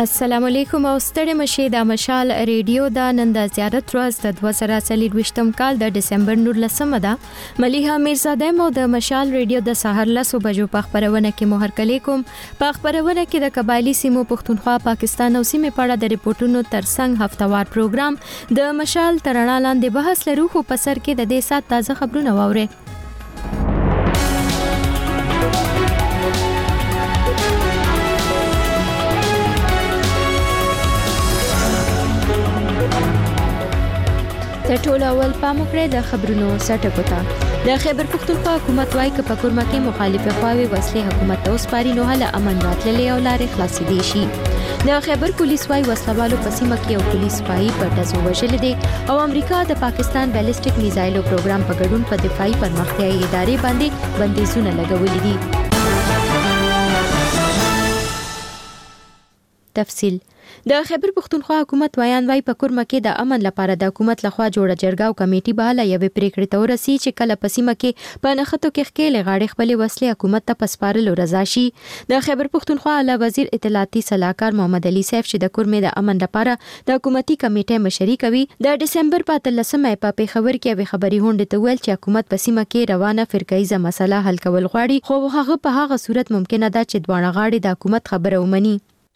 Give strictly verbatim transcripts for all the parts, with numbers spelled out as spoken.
السلام علیکم او ستړي مشه د مشال ریډیو دا نن د زیارت ورځ د دوه زره څلورویشتم کال د ډسمبر نولسمه ده. ملیحه میرزاده مو د مشال ریډیو د سحر لسو بجو په خبرونه کې مهر کلی کوم. په خبرونه کې د قبایلی سیمو پښتونخوا پاکستان او سیمې په اړه د ریپورتونو ترڅنګ هفتوار پروګرام د مشال ترڼا لاندې بحث لرو خو په سر کې د دې سات تازه خبرونه واوري. د ټولو اول پام وکړئ د خبرونو سرټکو ته. د خیبر پښتونخوا حکومت وايي چې په کورما کې مخالفه خواوې وسلې حکومت ته وسپاري نو هله امن راتللی او لارې خلاصې دي شي. د خیبر پولیس وايي وسلوالو په سیمه کې یو پولیس سپایي په ډزو وژلې دي او امریکا د پاکستان بیلسټیک میزایلو پروګرام په ګډون په دفاعي پرمختیايي ادارې باندې بندیزونه لګولي دي. تفصیل د خیبر پښتونخوا حکومت ویان وايي په کورما کې د امن لپاره د حکومت لخوا جوړه جرګه او کمیټي به له یوې پریکړې ته ورسي چې کله په سیمه کې په نښتو کې ښکېلې غاړې خپلې وسلې حکومت ته پسپارلو رضا شي. د خیبر پښتونخوا اعلی وزیر اطلاعاتي صلاحکار محمد علي سیف چې د کورمې د امن لپاره د حکومتي کمیټې مشري کوي د ډسمبر په اتلسمه په پیښور کې یوې خبري غونډې ته ویل چې حکومت په سیمه کې روانه فرقایزه مسله حل کول غواړي خو هغه په هغه صورت ممکنه ده چې دوه غاړي د حکومت خبره ومني.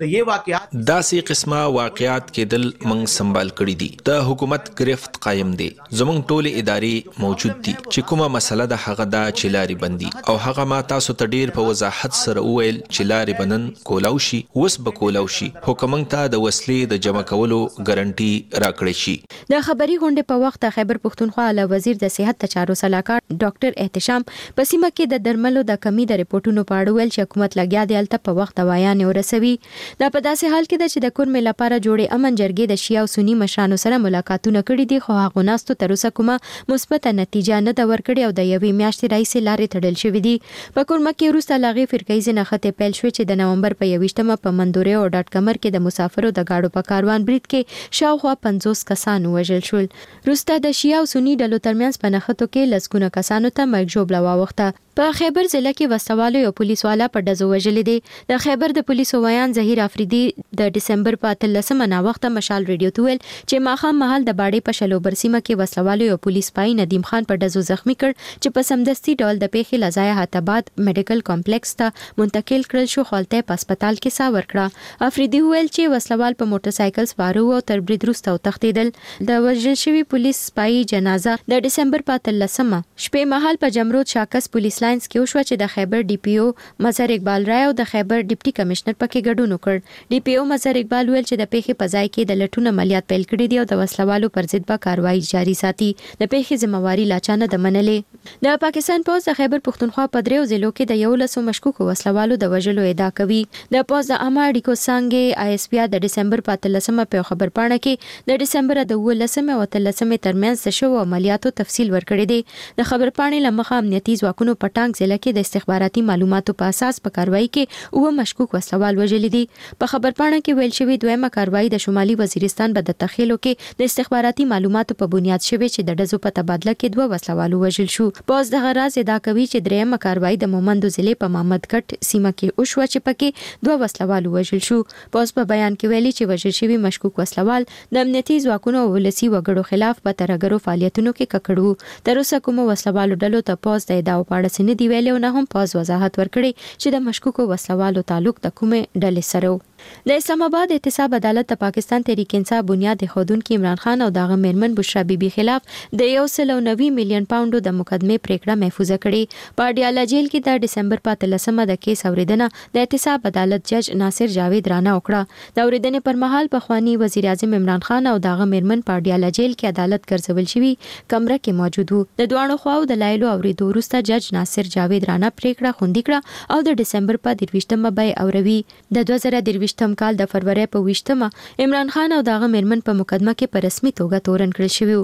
داسې قسمه واقعات کېدل موږ سنبال کړی دي. د حکومت گرفت قائم دي. زموږ ټولې ادارې موجود دي چې کومه مسله د هغه د چلاري بندي او هغه ما تاسو ته ډیر په وضاحت سره وویل چې لارې بنن کولاو شي وس به کولاو شي حکومت ته د وسلې د جمع کولو ګارانټي راکړي شي. د خبري غونډې په وخت خیبر پښتونخوا اعلی وزیر د صحت چارو صلاحکار ډاکټر احتشام په سیمه کې د درملو د کمی د ریپورتونو په اړه ویل چې حکومت لګیا دی الته په وخت وایان ورسوي. دا په داسې حال کې ده چې د کورمې لپاره جوړې امن جرګې د شیعه او سنی مشرانو سره ملاقاتونه کړي دي خو هغه ناستو تر اوسه کومه مثبته نتیجه نه ده ورکړې او د یوې میاشتې راهیسې لارې تړل شوې دي. په کورمه کې وروسته له هغې فرقایزې نښتې پیل شوې چې د نومبر په یویشتمه په مندورې او ډاټ کمر کې د مسافرو د گاډو په کاروان برید کې شاوخوا پنځوس کسان وژل شول. وروسته د شیعه او سنی ډلو ترمنځ په نښتو کې لسګونه کسانو ته مرګ ژوبله واوښته. په خیبر ضلع کې وسوالو یو پولیس والا په ډزو وژلې دي. د خیبر د پولیسو ویان ظهیر افریدي د ډسمبر په اتلسمه نا وخت مشال ریډیو ته ویل چې ماښام مهال د باډې په شلوبر سیمه کې وسوالو یو پولیس پای ندیم خان په ډزو زخمی کړ چې په سمدستي ډول د پیښې لزای حتباد میډیکل کمپلیکس ته منتقل کړل شو. خالته په هسپتال کې سا ورکړه. افریدي ویل چې وسلوال په موټر سایکل سپاره او تر برید وروسته تښتیدل. د وژل شوی پولیس پای جنازه د ډسمبر په اتلسمه شپې مهال په جمرود شاکس پولیس لاینز کې وشو چې د خیبر ډي پی او مظهر اقبال رای او د خیبر ډیپټي کمشنر پکې ګډون وکړ. ډي پی او مظهر اقبال ویل چې د پیښې په ځای کې د لټون عملیات پیل کړي دي او د وسلوالو پر ضد به کاروایی جاري ساتي. د پیښې ذمہواری لا چانه د منلې. د پاکستان پوز د خیبر پښتونخوا په دریو ضلعو کې د یو لسو مشکوکو وسلوالو د وژلو ادعا کوي. د پوز د عامه اړیکو څنګه آی اس پی د ډسمبر په اتلسمه په خبر پاڼه کې د ډسمبر د ولسمه او اتلسمه ترمنځ د شو عملیاتو تفصیل ورکړی دی. د خبر پاڼې لمخه امنیتي ځواکونو پټانګ ضلع کې د استخباراتي معلوماتو په اساس په کاروایی کې او مشکوک وسلوال وژل دي. په خبر پاڼه کې ویل شوی دویمه کاروایی د شمالي وزیرستان په د تخیلو کې د استخباراتي معلوماتو په بنیاد شوی چې د ډزو په تبادله کې دوه وسلوالو وژل شو. پوز د غراز ادعا کوي چې دریمه کاروایی د مومندو ضلع په محمد ګټ سیمه کې وشو چې پکې دوه وسلوالو وژل شو. پوز په بیان کې ویلي چې وژل شوی مشکوک وسلوال د امنیتي ځواکونو او ولسی وګړو خلاف په ترګرو فعالیتونو کې ککړو. تر اوسه کوم وسلوالو ډلو ته پوز د ادعا په اړه سن دی ویلي او نه هم پوز وضاحت ورکړي چې د مشکوکو وسلوالو تعلق د کومې ډلې سره و. د اسلام آباد احتساب عدالت د پاکستان تحریک انصاف بنیاد خودونکو عمران خان او دغه میرمن بشرا بیبي خلاف د یو سل او نوي میلیون پاونډو د مقدمه پریکړه محفوظه کړې. په ډیالا جیل کې د ډسمبر په اتلسمه د کیس اوریدنه د احتساب عدالت جج ناصر جاوید رانا وکړه. د اوریدنې پر مهال په خواني وزیر اعظم عمران خان او دغه میرمن په ډیالا جیل کې عدالت ګرځول شوی کمره کې موجود وو. د دوه خواو د لایلو اوریدو وروسته جج ناصر جاوید رانا پریکړه خوندي کړه او د ډسمبر په درویشتمه به اوروي. د دوه زره درویشتم کال د فروری په ویشتمه عمران خان او دغه میرمن په مقدمه کې په رسمي توګه تورن کړل شوی.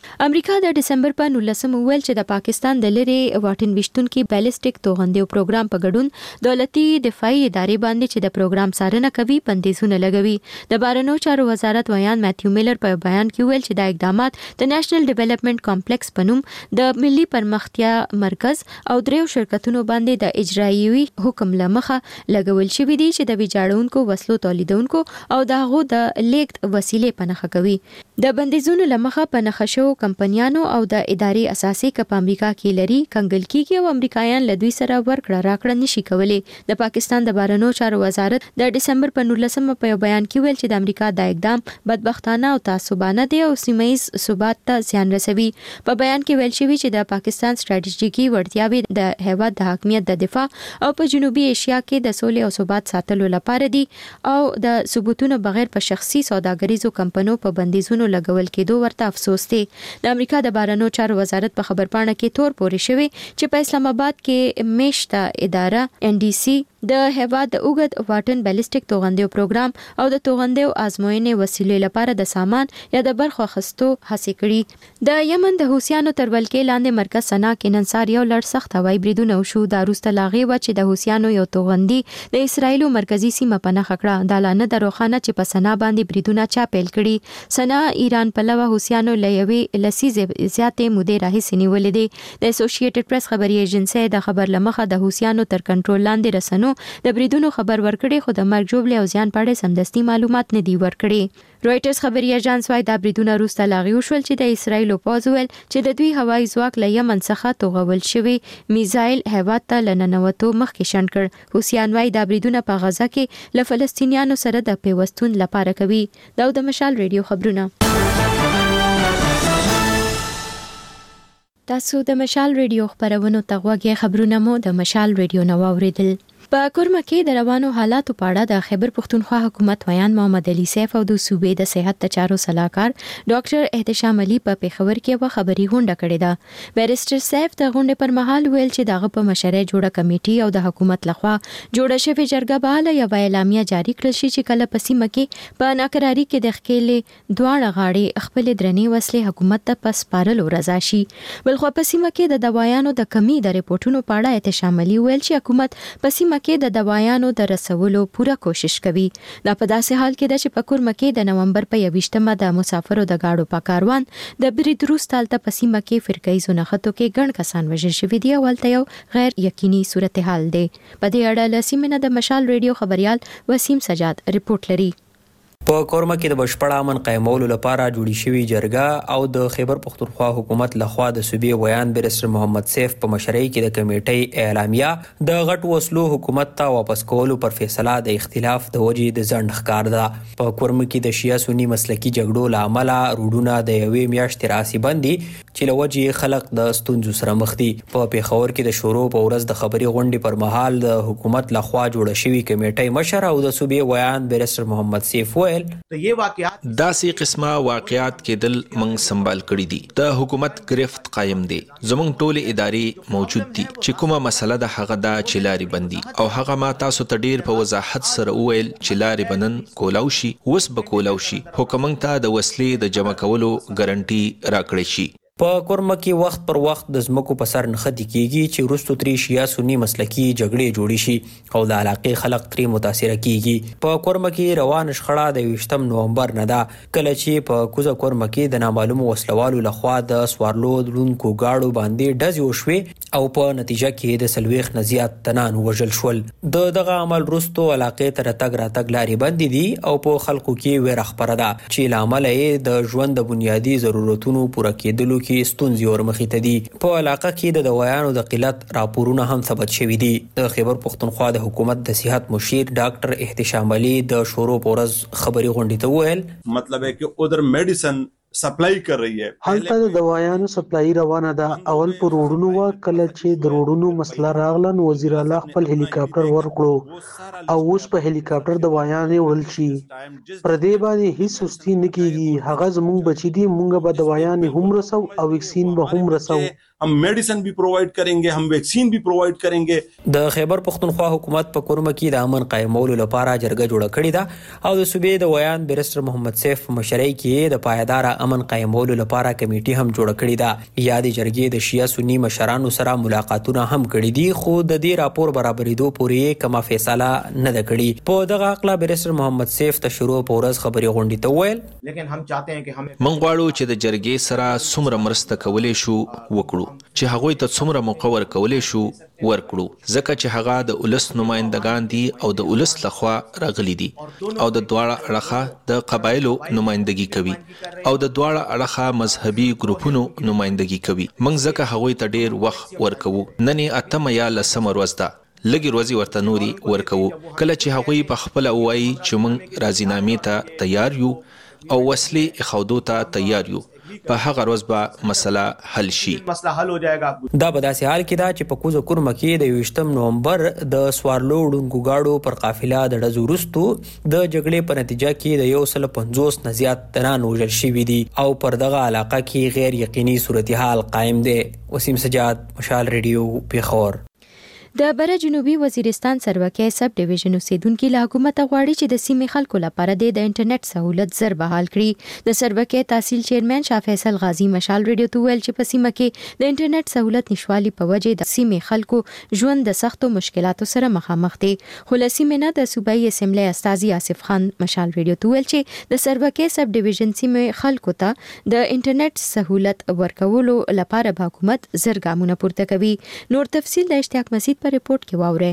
امریکا د دسمبر په نولسمه ویل چې د پاکستان د لری واټن وشتونکو بیلستیک توغندیو پروګرام په ګډون دولتي دفاعي ادارې باندې چې د پروګرام څارنه کوي بندیزونه لګوي. د بهرنیو چارو وزارت ویان ماتیو میلر په بیان کې ویل چې دا اقدامات د نېشنل ډیولپمنٹ کمپلیکس په نوم د ملي پرمختیا مرکز او دریو شرکتونو باندې د اجرایي حکم لمخه لګول شوی دي چې د ویجاړونکو وسلو تولیدونکو او دغه د لیکت وسیلې پنهخه کوي. د بندیزونو لمخه پنهخه شو کمپنیانو او د ادارې اساسي کپ امریکا کې لري کنګل کیږي او امریکایان له دوی سره ورکړه راکړه نشي کولای. د پاکستان د بهرنیو چارو وزارت د دسمبر په نولسمه په بیان کې ویل چې د امریکا د اقدام بدبختانه او تعصبانه دی او سیمه ییز ثبات ته زیان رسوي. په بیان کې ویل شوی چې د پاکستان ستراتیژیکي وړتیاوې د هیواد د حاکمیت د دفاع او په جنوبي ایشیا کې د سولې او ثبات ساتلو لپاره دي او د ثبوتونو بغیر په شخصي سوداګریزو کمپنیو په بندیزونو لګول کېدو ورته افسوس دی. د امریکا د بهرنیو چارو وزارت په خبرپاڼه کې تور پورې شوی چې په اسلام آباد کې میشته اداره ان ډي سي د هیواد د اوګد واټن بیلستیک توغندیو پروګرام او د توغندیو آزموینې وسیلې لپاره د سامان یا د برخو اخیستو هڅې کړي. د یمن د حوثیانو تر ولکې لاندې مرکز سنا کې نن سهار یو لړ سخت هوایي بریدونه وشو. دا وروسته لا غي و چې د حوثیانو یو توغندي د اسرایلو مرکزی سیمه په نښه کړه. دا لانه د روخانه چې په سنا باندې بریدونه چا پیل کړي. سنا ایران په لوه حوثیانو لوي لسیزه زیاتې مودې راهیسې نیولې دي. د اسوسییټډ پریس خبري ایجنسی د خبر لمخه د حوثیانو تر کنټرول لاندې رسنو د بریدونو خبر ورکړي خو د مرګ جوړې او زیان په اړه سمدستي معلومات نه دی ورکړي. رويټرز خبري ایجنس وايي د بریدونو وروسته لاغي وشول چې د اسرایل پوز ویل چې د دوی هوایي ځواک له یمن څخه توغول شوی میزایل هیواد ته لننوتو مخکې شنډ کړ. حوثیان وايي د بریدونو په غزا کې له فلسطینیانو سره د پیوستون لپاره کوي. دا د مشال ریډیو خبرونه. تاسو د مشال ریډیو خبرونو ته غوږی خبرونه مو د مشال ریډیو نو اوریدل. په کورمه کې د روانو حالاتو په اړه د خیبر پښتونخوا حکومت ویان محمد علي سیف او د صوبې د صحت چارو صلاحکار ډاکټر احتشام علي په پیښور کې و خبري غونډه کړې ده. بیرسټر سیف د غونډې پر مهال ویل چې دغه په مشره جوړه کمیټي او د حکومت لخوا جوړه شوې جرګه به له یو اعلامیه جاری کړل شي چې کله په سیمه کې په ناکراری کې د خکېلې دواړه غاړې خپل درنې وسلې حکومت ته پس پارلو رضا شي. بلخو په سیمه کې د دوايانو د کمی د ریپورتونو په اړه احتشام علي ویل چې حکومت په سیمه کې د دوايانو د رسولو پوره کوشش کوي. دا په داسې حال کې ده چې په کورمه کې د نومبر په یویشتمه د مسافرو د گاډو په کاروان د برید وروسته هلته په سیمه کې فرقه‌ایزو نښتو کې ګڼ کسان وژل شوي دي او هلته یو غیر یقیني صورتحال دی. په دې اړه له سیمې نه د مشال ریډیو خبريال وسیم سجاد رپورټ لري. په کورمه کې د بشپړ امن قائمولو لپاره جوړی شوی جرګه او د خیبر پښتونخوا حکومت لخوا د صوبې ویان بیرسټر محمد سیف په مشرۍ کې د کمیټې اعلامیه د غټ وسلو حکومت ته واپس کولو پر فیصله د اختلاف د وجې د ځند ښکار ده. په کورمه کې د شیعه سنی مسلکی جګړو لامل روډونه د یوې میاشتې راسي بندي چې لوجې خلق د ستونزو سره مخ دي. په پیښور کې د شورو په ورځ د خبري غونډې پر مهال د حکومت لخوا جوړه شوی کمیټې مشر او د صوبې ویان بیرسټر محمد سیف داسې قسمه واقعات کېدل موږ سنبال کړي دي. د حکومت گرفت قائم دی. زموږ ټولې ادارې موجود دي چې کومه مسله د هغه دا چې لارې بندي او هغه ما تاسو ته ډیر په وضاحت سره وویل چې لارې بنن کولاو شي وس به کولاو شي خو که موږ ته د وسلې د جمع کولو ګارنټي راکړی شي. په کورمه کې وخت پر وخت د زمکو په سر نښتې کیږي چې وروسته ترې شیعه سني مسلکي جګړې جوړې شي او د علاقې خلک ترې متاثره کیږي. په کورمه کې روان شخړه د یویشتم نومبر نه ده کله چې په کوزه کورمه کې د نامعلومو وسلوالو لخوا د سوارلو دلونکو گاډو باندې ډزې وشوې او په نتیجه کې د څلوېښت نه زیات تنان وژل شول. د دغه عمل وروسته علاقې ته راتګ راتګ لارې بندې دي او په خلکو کې ویره خپره ده چې له امله یې د ژوند د بنیادي ضرورتونو پوره کېدلو کې ستونزې ورمخې ته دي. په علاقه کې د دوايانو د قلت راپورونه هم ثبت شوي دي. د خیبر پښتونخوا د حکومت د صحت مشیر ډاکټر احتشام علي د شورو په ورځ خبري غونډې ته وویل مطلب ہے کہ ادھر میڈیسن سپلای کر رہی ہے. حالته د دوايانو سپلای روانه ده. اول پر روډونو وا کله چې د روډونو مسله راغلن وزیر اعلی خپل هلیکاپټر ورکړو او اوس په هلیکاپټر دوايانې وړل شي. پر دې باندې هیڅ سستی نه کیږي. هغه زموږ بچی دي مونږ به دوايانې هم رسو او ویکسین به هم رسو. हम मेडिसिन भी प्रोवाइड करेंगे, हम वैक्सीन भी प्रोवाइड करेंगे। د خیبر پختونخوا حکومت په کورمه کې د امن قائمولو لپاره جرګه جوړه کړې ده او د صوبې د ویان بیرستر محمد سیف مشرۍ کې د پایدار امن قائمولو لپاره کمیټي هم جوړه کړې ده. یادې جرګې د شیعه سنی مشرانو سره ملاقاتونه هم کړي دي خو د دې راپور برابرېدو پورې کومه فیصله نه ده کړې. په دغه اقلا بیرستر محمد سیف ته شروع په ورځ خبري غونډې ته وویل لیکن هم چاہتے ہیں کہ ہم من غواړو چې د جرګې سره څومره مرسته کولی شو وکړو چې هغوی ته څومره موقع ورکولی شو ورکړو ځکه چې هغه د ولس نمائندگان دي او د ولس لخوا راغلي دي او د دواړه اړخه د قبایلو نمائندګي کوي او د دواړه اړخه مذهبي ګروپونو نمائندګي کوي. موږ ځکه هغوی ته ډیر وخت ورکوو. نن اتمه یا لسمه ورځ ده، لږې ورځې ورته نوري ورکوو. کله چې هغوی په خپله ووایي چې موږ راضینامې ته تیار یو او وسلې ایښودو ته تیار یو، په هغه ورځ به مسله حل شي. مسله حل ہو جائے گا. دا په داسې حال کې ده چې په کوزه کورمه کې د یویشتم نومبر د سوارلو وړونکو گاډو پر قافله د ډزو وروستو د جګړې په نتیجه کې د یو سل پنځوس نه زیات تنان وژل شوي دي او پر دغه علاقه کې غیر یقیني صورتحال قایم دی. وسیم سجاد، مشال ریډیو، پیښور. د بره جنوبي وزیرستان سروکي سب ډیویژن اوسیدونکو له حکومت غواړي چې د سیمې خلکو لپاره د انټرنیټ سہولت زر بحال کړي. د سروکي تحصیل چیرمن شاه فیصل غازی مشال ریډیو ته ویل چې په سیمه کې د انټرنیټ سہولت نشوالي په وجه د سیمې خلکو ژوند د سختو مشکلاتو سره مخامخ دي. خو له سیمې نه د صوبایي اسمبلی استاذي آصف خان مشال ریډیو ته ویل چې د سروکي سب ډیویژن سیمې خلکو ته د انټرنیټ سہولت ورکولو لپاره به حکومت زر ګامونه پورته کوي. نور تفصیل د اشتیاق مسید پر رپورٹ کې واورئ.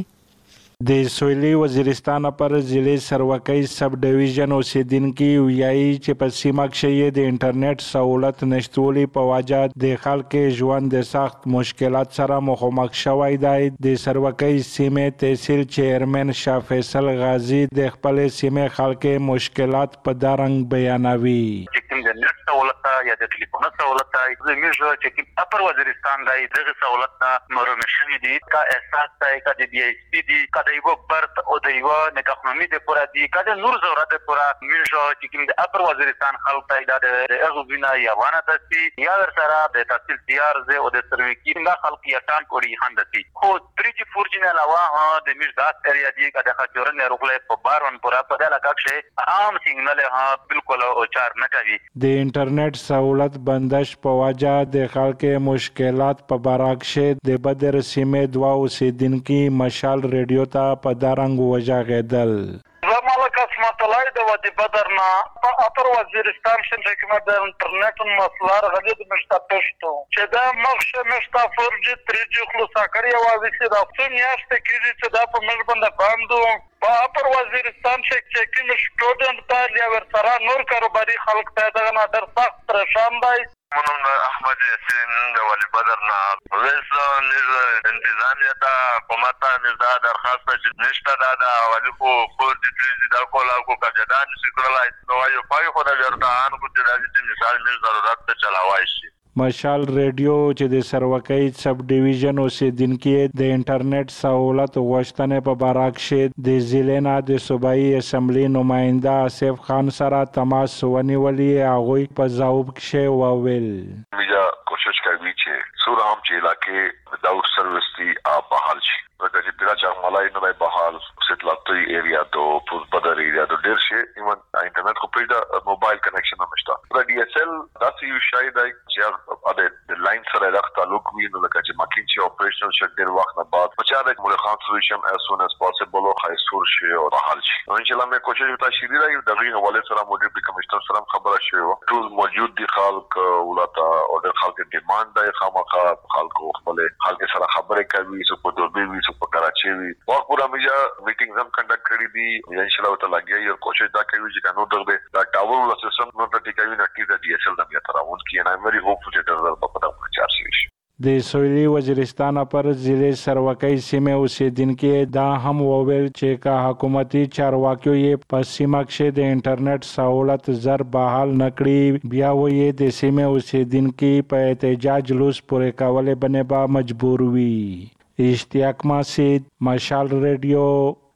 د سویلي وزیرستان پر ضلع سروکي سب ډیویژن اوسیدونکي ویایي چې په سیمه کې د انټرنیټ سہولت نشټولي په وجه د خلکو ژوند د سخت مشکلات سره مخامخ شوی دی. د سروکي سیمې تحصیل چیرمن شاه فیصل غازی د خپل سیمې خلکو مشکلات په دارنګ بیانوي. د نت سہولت یا د ټلیفون سہولت زموږ چې اپر وزیرستان دی دغه سہولت محروم شوي دي. کا احساس دی کا د بي ایس پی دي کا د یو برت او د یو نکاحنامې د پورا دي کا د نور ضرورت پورا موږ چې کوم د اپر وزیرستان خلک ته د هغه بنا یا وانه دسي یا ور سره د تحصیل تیار زه او د سروکي نه خلک یا ټان کوړي هندسي خو تھری جی فور جی نه علاوه د موږ داس ایریا دی کا د خاطرن روغله په بارون پورا په دغه کښه عام سیګنل ها بالکل او چار نه کوي. د انټرنیټ سہولت بندش په وجه د خلکو مشکلات په براکشه د بدر سیمې دوا اوسیدونکي مشال ریډیو ته په دارنګ وژغېدل. زمالک اسمت الله د ودی بدرنا په اپر وزیرستان شې کومه د انټرنیټ مسلار غلید مشته پښتو چې دا مخشه مشته فور جی تھری جی خلاص کړی او چې دا څو میاشتې کېږي چې دا په موږ باندې باندې په اپر وزیرستان شې چې کوم سټوډنټ ته یا ور سره نور کاروباري خلک ته دا نه در سخت پریشان دی. منون احمد یاسین د ولی بدرنا ویسون انتظامیه ته حکومت ته درخواست چې نشته دا د ولی خو فور جی تھری جی دا کولا کو کجدان سکرلای نو یو پای خو دا ورته ان کو چې د مثال مې ضرورت ته چلاوای شي. مشال ریډیو چې د سروکي سب ډیویژن اوسیدونکي د انټرنیټ سہولت غوښتنې په باره کې د ضلع نه د صوبایي اسمبلی نماینده آصف خان سره تماس ونیولی. هغوی په ځواب کې وویل موږ کوشش کوي چې سور هم چې علاقې د داور سروس دی آب بحال شي ورته چې پیرا چا ملای نه بحال ستلاتوی ایریا تو پوز بدر ایریا تو ډیر شي ایون انټرنیټ خو پیدا موبایل کنیکشن نشته. د ډي اس ال داسې یو شای دی چې د لاین سره د تعلق وي نو لکه چې ماکین چې اپریشنل شډ ډیر وخت نه بعد په چا د مول خان سولوشن as soon as possible او خیسور شي او بحال شي. نو ان شاء الله مې کوشش وکړم چې دی د دغه حواله سره مو ډیپټي کمشنر سره خبره شوی و ټول موجود دي خلک ولتا او د خلک ډیماند دی خامخا خلکو خپل خلک سره خبرې کوي سو په دوبي وي سو په کراچي وي وخت پورا مې میټینګ هم کنډکټ کړی دي. ان شاء الله تعالی یو کوشش دا کوي چې کنو دغه دا ټاور ول سیستم نو ته ټیکوي نه کیږي د ډي اس ال د بیا تر اون کې نه مری هوپ چې تر په پټه چار شي. د سویلي وزیرستان پر ضلع سروکي سیمې اوسیدونکي دا هم وویل چې کا حکومتي چارواکیو یې په سیمه کې د انټرنیټ سہولت زر بحال نکړي بیا وې د سیمې اوسیدونکي په احتجاج لوس پورې کولې باندې با مجبور وي. اشتیاق مسید، مشال ریډیو،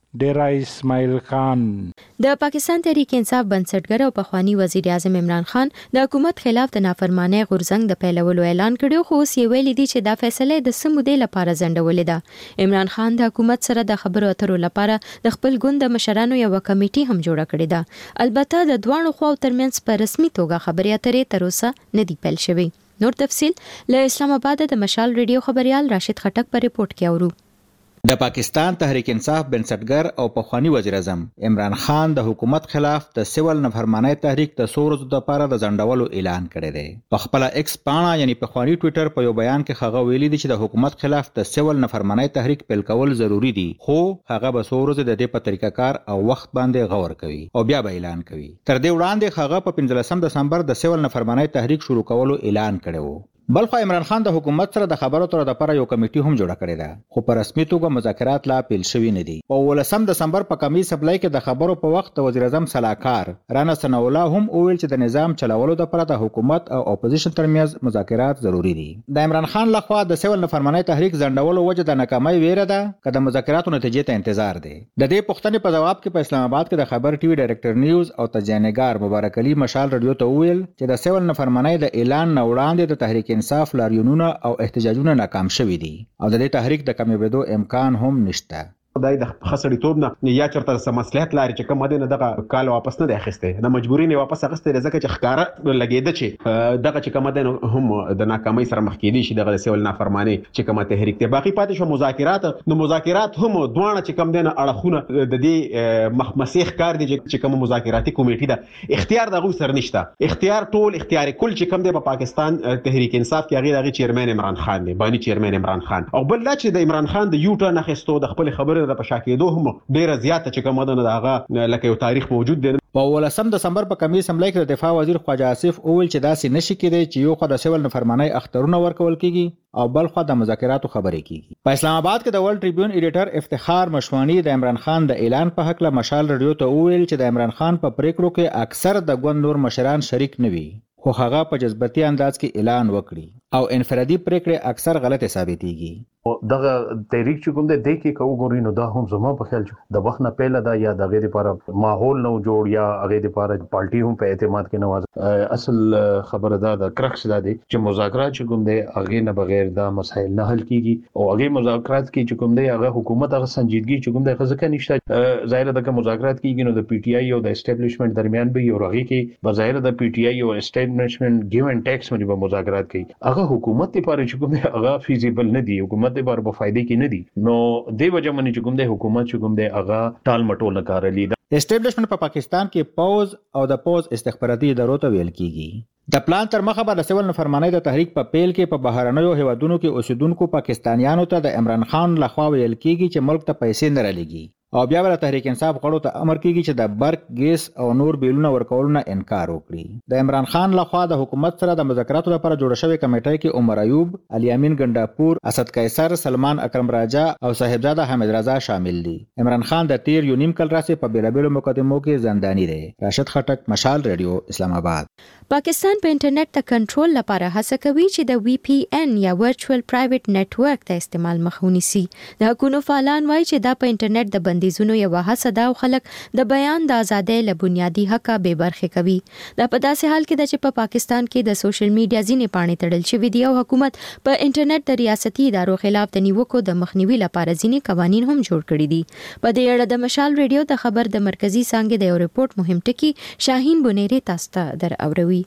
ډیرا اسماعیل خان. د پاکستان تحریک انصاف بنسټګر او پخوانی وزیر اعظم عمران خان د حکومت خلاف د نافرمانی غورځنګ د پیلولو اعلان کړو، خو اوس یې ویلي دي چې دا فیصله د سمودې لپاره ځنډولې ده. عمران خان د حکومت سره د خبرو اترو لپاره د خپل ګوند د مشرانو یو کمیټي هم جوړه کړې ده. البته د دوه خواو ترمنځ په رسمي توګه خبرې اترې تر اوسه نه دي پیل شوې. نور تفصيل له اسلام آباد د مشال ریډیو خبريال راشد خټک په ریپورت کې اورو. د پاکستان تحریک انصاف بنسټګر او پخوانی وزیر اعظم عمران خان د حکومت خلاف د سیول نافرمانی تحریک د څو ورځو لپاره د ځنډولو اعلان کړی دی. په خپل ایکس پاڼه یعنی پخوانی ټوئیټر په یو بیان کې هغه ویلي دی چې د حکومت خلاف د سیول نافرمانی تحریک پیل کول ضروری دي، خو هغه به څو ورځې د دې په طریقه کار او وخت باندې غور کوي او بیا به اعلان کوي. تر دې وړاندې هغه په پنځلسم دسمبر د سیول نافرمانی تحریک شروع کولو اعلان کړی و. بلخو عمران خان د حکومت سره د خبرو اترو لپاره یو کمیټي هم جوړه کړې ده، خو په رسمي توګه مذاکرات لا پیل شوي نه دي. په ولسم دسمبر په کمی سپلای کې د خبرو په وخت د وزیر اعظم صلاحکار رانا ثناء الله هم وویل چې د نظام چلولو لپاره د حکومت او اپوزیشن ترمنځ مذاکرات ضروری دي. د عمران خان لخوا د سیول نافرمانی تحریک ځنډولو وجه د ناکامۍ ویره ده که د مذاکراتو نتیجې ته انتظار دی. د دې پوښتنې په جواب کې په اسلام آباد کې د خبر ټي وي ډایرکټر نیوز او تجزیه‌نګار مبارک علي مشال رادیو ته وویل چې د سیول نافرمانی د اعلان نه وړاندې د تحریک انصاف لاریونونه او احتجاجونه ناکام شوي دي او د دې تحریک د کمیدو امکان هم نشته. خدای د خسړیتوب نه یا چرته سم مصلحت لري چې کوم دنه دغه کال واپس نه دی اخیسته، نه مجبوري نه واپس اخیسته، ځکه چې ښکارا لګیده چې دغه چې کوم دنه هم د ناکامۍ سره مخ کېدی شي دغه سیول نافرمانی چې کوم تحریک ته باقی پاتې شو مذاکرات. نو مذاکرات هم دوه چې کوم دنه اړخونه د دې مخمسیخ کار دي چې کوم مذاکراتي کمیټه ده اختیار دغه سر نشته. اختیار ټول اختیار کل چې کوم دی په پاکستان تحریک انصاف کې هغه دغه چیرمن عمران خان دی، بانی چیرمن عمران خان، او بل چې د عمران خان د یو ټرن اخیستو د خپل خبره د پشاکېدو هم ډیره زیاته چې کومه ده هغه لکه یو تاریخ موجود دی. په ولسم دسمبر په کمی سملای کې د دفاع وزیر خواجه آصف اول چې داسې نشي کېدی چې یو خو د سیول نافرمانی اخترونه ورکول کیږي او بل خو د مذاکراتو خبرې کیږي. په اسلام آباد کې د ورلد ټریبیون ایډیټر افتخار مشوانی د عمران خان د اعلان په حق له مشال رادیو ته وویل چې د عمران خان په پریکړو کې اکثر د ګوند نور مشران شریک نه وي، خو هغه په جذباتي انداز کې اعلان وکړي او انفرادي پریکړې اکثر غلطه ثابتېږي. دغه تحریک چې کوم دی د کې کو ګوري نو دا هم زما په خیال چې د وخت نه پهله دا یا د غیر لپاره ماحول نو جوړ یا غیر لپاره پارټي هم په اعتماد کې نواز. اصل خبره دا د کرکس دا دی چې مذاکرات چې کوم دی هغه نه بغیر دا مسایل نه حل کیږي او هغه مذاکرات کې چې کوم دی هغه حکومت هغه سنجیدګي چې کوم دی ځکه نشته. ظاهر ده چې مذاکرات کیږي نو د پی ټی آی او د اسټابلیشمنت درمیان به یو راغی کې بظاهر د پی ټی آی او اسټابلیشمنت ګیو اینڈ ټیکس باندې به مذاکرات کوي. هغه حکومت لپاره چې کوم دی هغه فیزیبل نه دی، حکومت لپاره په فائدې کې نه دي. نو د وجه منی چې کوم دی حکومت چې کوم دی هغه ټال مټول نه کارلی ده. اسټابلیشمنت په پاکستان کې پوز او د پوز استخباراتي ادارو ته ویل کیږي. د پلان تر مخه به د سیول نافرمانی د تحریک په پیل کې په بهرنیو هیوادونو کې اوسیدونکو پاکستانیانو ته د عمران خان لخوا ویل کیږي چې ملک ته پیسې نه رالېږي او بیا به تحریک انصاف غړو ته امر کیږي چې د برق، ګیس او نور بیلونه ورکول نه انکار وکړي. د عمران خان لخوا د حکومت سره د مذاکراتو لپاره جوړ شوی کمیټه کې عمر ایوب، علي امین ګنڈاپور، اسد قیصر، سلمان اکرم راجا او صاحبزاده حمید رضا شامل دي. عمران خان د تیر یو نیم کال راځي په بیلابیلو مقدمو کې زندانی دی. راشد خټک، مشال ریډیو، اسلام آباد. پاکستان په انټرنیټ د کنټرول لپاره هڅه کوي چې د وی پی ان یا ورچوال پرایویټ نتورک د استعمال مخه ونیسي. د حکومت فعالان وایي چې دا په انټرنیټ د بندیزونو یو صدا او خلک د بیان د ازادۍ له بنیادی حقه بے برخه کوي. دا په داسې حال کې ده چې په پاکستان کې د سوشل میډیا ځینې پاڼې تړل شوې دي او حکومت په انټرنیټ د ریاستي ادارو خلاف د نیوکو د مخنیوي لپاره ځینې قوانین هم جوړ کړي دي. په دې اړه د مشال ریډیو د خبر د مرکزی څانګې د یو ریپورت مهم ټکی شاهین بنيري تاسو ته در اوروي.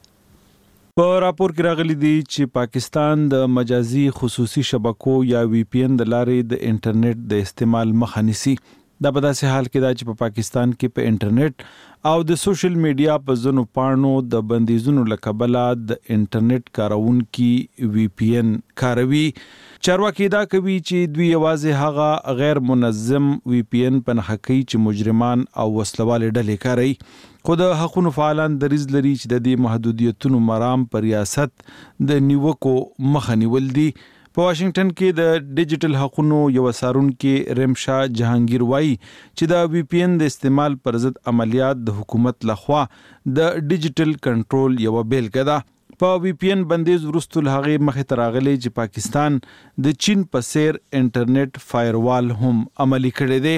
په راپور کې راغلي دي چې پاکستان د مجازي خصوصي شبکو یا وی پی ان د لارې د انټرنیټ د استعمال مخه نیسي. دا په داسې حال کې دا چې په پاکستان کې په انټرنیټ او د سوشل میډیا په ځینو پاڼو د بندیزونو له کبله د انټرنیټ کارونکي وی پی ان کاروي. چارواکي دا کوي چې دوی یوازې هغه غیر منظم وی پی ان په نښه کوي چې مجرمان او وسلوالې ډلې کاروي. خو د حقونو فعالان دریځ لري چې د دې محدودیتونو مرام په ریاست د نیوکو مخه نیول دي. په واشنگټن کې د ډیجیټل حقونو یو څارونکي رمشا جهانگیر وایي چې د وی پی ان د استعمال پر ضد عملیات د حکومت لخوا د ډیجیټل کنټرول یو بیلګه ده. په وی پی ان بندیز وروسته له هغې مخې ته راغلی چې پاکستان د چین په څیر انټرنیټ فایروال هم عملي کړی دی.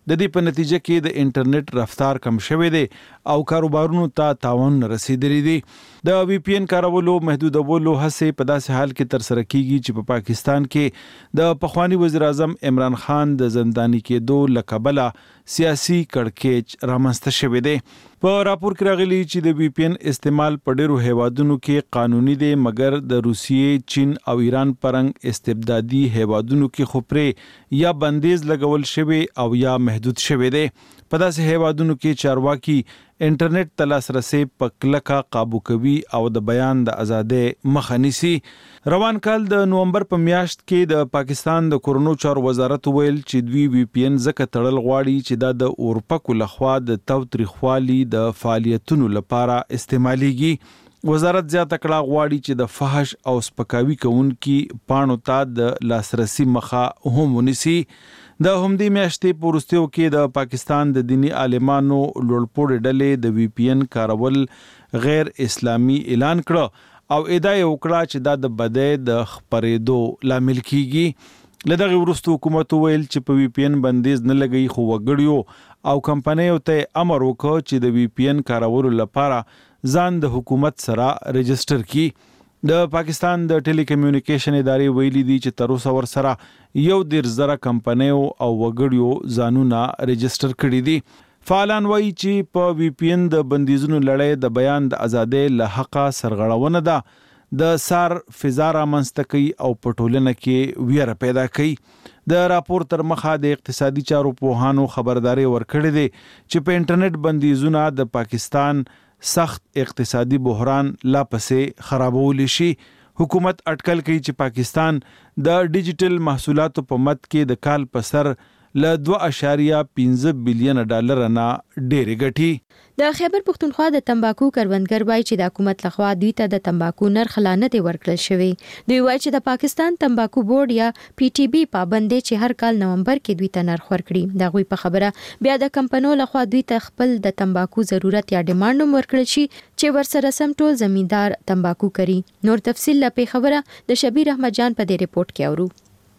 د دې په نتیجه کې د انټرنیټ رفتار کم شوی دی او کاروبارونو ته تاوان رسیدلی دی. د وی پی ان کارولو محدودولو هڅې په داسې حال کې تر سره کیږي چې په پا پاکستان کې د پخوانی وزیر اعظم عمران خان د زنداني کېدو له کبله سیاسي کړکېچ رامنځته شوی دی. په راپور کې راغلي چې د وی پی ان استعمال په ډېرو هیوادونو کې قانوني دی، مګر د روسیې، چین او ایران پرنګ استبدادي هیوادونو کې خو پرې یا بندیز لګول شوی او یا محدود شوی دی. په داسې هیوادونو کې چارواکي انټرنیټ ته لاسرسی په کلکه قابو کوي او د بیان د ازادۍ مخه نیسي. روان کال د نومبر په میاشت کې د پاکستان د کورونو چارو وزارت ویل چې دوی وی پی ان ځکه تړل غواړي چې دا د اورپکو لخوا د تاوتریخوالي د فعالیتونو لپاره استعماليږي. وزارت زیاته کړه غواړي چې د فحش او سپکاوي کوونکي پاڼو ته د لاسرسي مخه هم ونیسي. د همدې میاشتې په وروستیو کې د پاکستان د دینی عالمانو لوړپوړې ډلې د وی پی ان کارول غیر اسلامي اعلان کړه او ادعا یې وکړه چې دا د بدۍ د خپرېدو لامل کیږي. له دغې وروسته حکومت وویل چې په وی پی ان بندیز نه لګوي، خو وګړیو او کمپنیو ته امر وکړ چې د وی پی ان کارولو لپاره ځان د حکومت سره رجسټر کړي. د پاکستان د ټیلی کمیونیکیشن ادارې ویلي دي چې تر اوسه ورسره یو دېرش زره کمپنیو او وګړیو ځانونه رجسټر کړي دي. فعالان وایي چې په وی پی ان د بندیزونو لړۍ د بیان د ازادۍ له حقه سرغړونه ده، د سار فضا رامنځته کوي او په ټولنه کې ویره پیدا کوي. د راپور تر مخه د اقتصادي چارو پوهانو خبرداري ورکړې ده چې په انټرنیټ بندیزونه د پاکستان سخت اقتصادي بحران لا پسې خرابولی شي. حکومت اټکل کوي چې پاکستان د ډیجیټل محصولاتو په مد کې د کال په سر له دوه اعشاریه پنځه بلین ډالر نه ډېرې ګټي. د خیبر پښتونخوا د تمباکو کروندګر وایي چې د حکومت لخوا دوی ته د تمباکو نرخ لا نه دی ورکړل شوی. دوی وایي چې د پاکستان تمباکو بورډ یا پی ټی بی پابند دی چې هر کال نومبر کې دوی ته نرخ ورکړي. دا غوي په خبره بیا د کمپنیو لخوا دوی ته خپل د تمباکو ضرورت یا ډیماند ورکړل شي چې ورسره سم ټول زمیندار تمباکو کوي. نور تفصیل لپاره خبره د شبیر احمد جان په دې ریپورت کې اورو.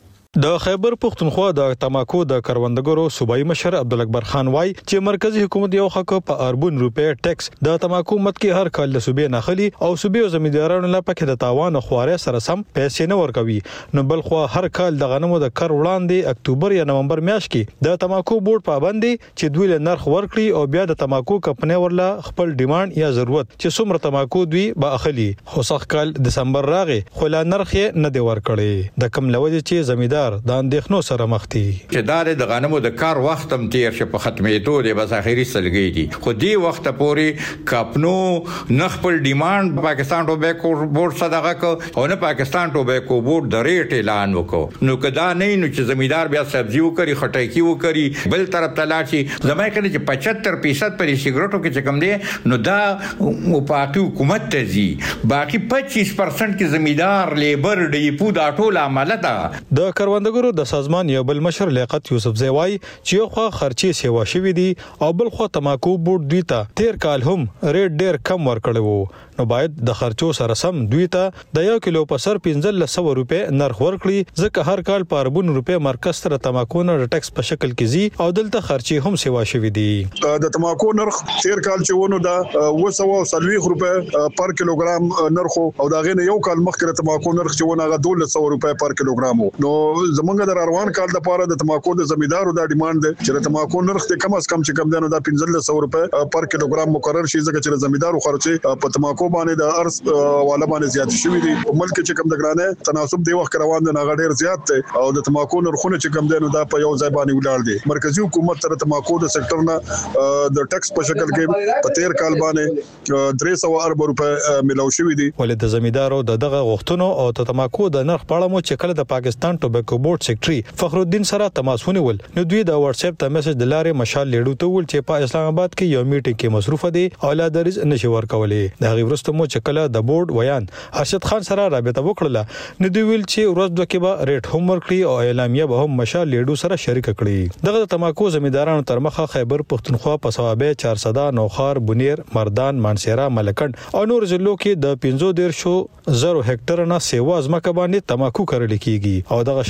د خیبر پښتونخوا د تماکو د کروندګرو صوبایي مشر عبدالاکبر خان وای چې مرکزی حکومت یو حق په اربون روپے ټیکس د تماکو مت کې هر کال له صوبې نه خلی او صوبې زمیندارانو لا پکې د تاوان خواره سره سم پیسې نه ورکوي. نو بل خو هر کال د غنمو د کر وړاندې اکتوبر یا نومبر میاشت کې د تماکو بورډ پابند چې دوی له نرخ ورکړي او بیا د تماکو کمپنۍ ورلا خپل ډیماند یا ضرورت چې څومره تماکو دوی به اخلي. خو څخه کال دسمبر راغی خو لا نرخ نه دی ورکړي. د کم لوجه چې زمیندار د اندېښنو سره مخ دي چې دا د غنمو د کار وخت هم تیر شي په ختمېدو دی، بس اخیری سلګي دي. خو دی وخت پورې کاپنو نه خپل ډیماند پاکستان ټوبیکو بورډ صدقه کو او نه پاکستان ټوبیکو بورډ د ریټ اعلان وکړو. نو کدا نه نو چې زمیندار بیا سبزی وکړي، خټکی وکړي، بل طرف ته لاړ شي. زما کنه چې پچهتر فیصد پر سیګریټو کې چې کم دی نو دا وپاقي حکومت ته زی، باقي پچیس درصد کې زمیندار لیبر ډیپو دا ټول عمله ده. د کروندګرو د سازمان یو بل مشر لیاقت یوسف زوی چې یو خو خرچي سیوا شوی دي او بل خو تماکو بورډ دوی ته تیر کال هم ریټ ډیر کم ورکړی وو. نو باید د خرچو سره سم دوی ته د یو کیلو په سر پنځه سوه روپې نرخ ورکړي، ځکه هر کال په اربون روپې مرکز سره تماکو نه د ټیکس په شکل کې زی او دلته خرچي هم سیوا شوی دي. د تماکو نرخ تیر کال چې ونه دا و سوه او سلويخ روپې پر کیلوګرام نرخ او دا غینه یو کال مخکې تماکو نرخ چې ونه غا دوه سوه روپې پر کیلوګرام. نو زمونږ د روان کال د پاره د تماکو د زمیندارو د ډیماند چې د تماکو نرخ ته کم از کم چې کم دنه د پنځه سوه روپې پر کیلوګرام مقرر شي، ځکه چې زمیندارو خرچي په تماکو باندې د ارز والا باندې زیات شوی دي. ملک چې کم د ګرانه تناسب دی وخت روان د نغ ډیر زیات دی او د تماکو نرخونه چې کم دنه دا په یو ځای باندې ولاړ دي. مرکزی حکومت تر تماکو د سېکټر نه د ټیکس په شکل کې په تیر کال باندې درې سوه ارب روپې ملو شوی دي. ولې د زمیندارو د دغه غوښتنو او د تماکو د نرخ په اړه مو چې کله د پاکستان ټوبیکو بورډ سیکریټري فخرالدین سره تماس ونیول نو دوی د واتس اپ ته میسج د لارې مشال لیډو ته ول چې په اسلام آباد کې یو میټینګ کې مصروف دي او لا درز نشي ورکولې. د هغې وروسته مو چې کله د بورډ ویان ارشد خان سره رابطه وکړه نو دوی ویل چې ورځ دوه کې به ریټ هم ورکړي او اعلامیه به هم مشال لیډو سره شریک کړي. دغه تماکو زمیندارانو تر مخه خیبر پښتونخوا په صوابه چارسده نوخار بونیر مردان مانسیرا ملکند او نور ضلعو کې د پنځه دېرش زره هکټار نه سیوا ځمکه باندې تماکو کرل کیږي او دغه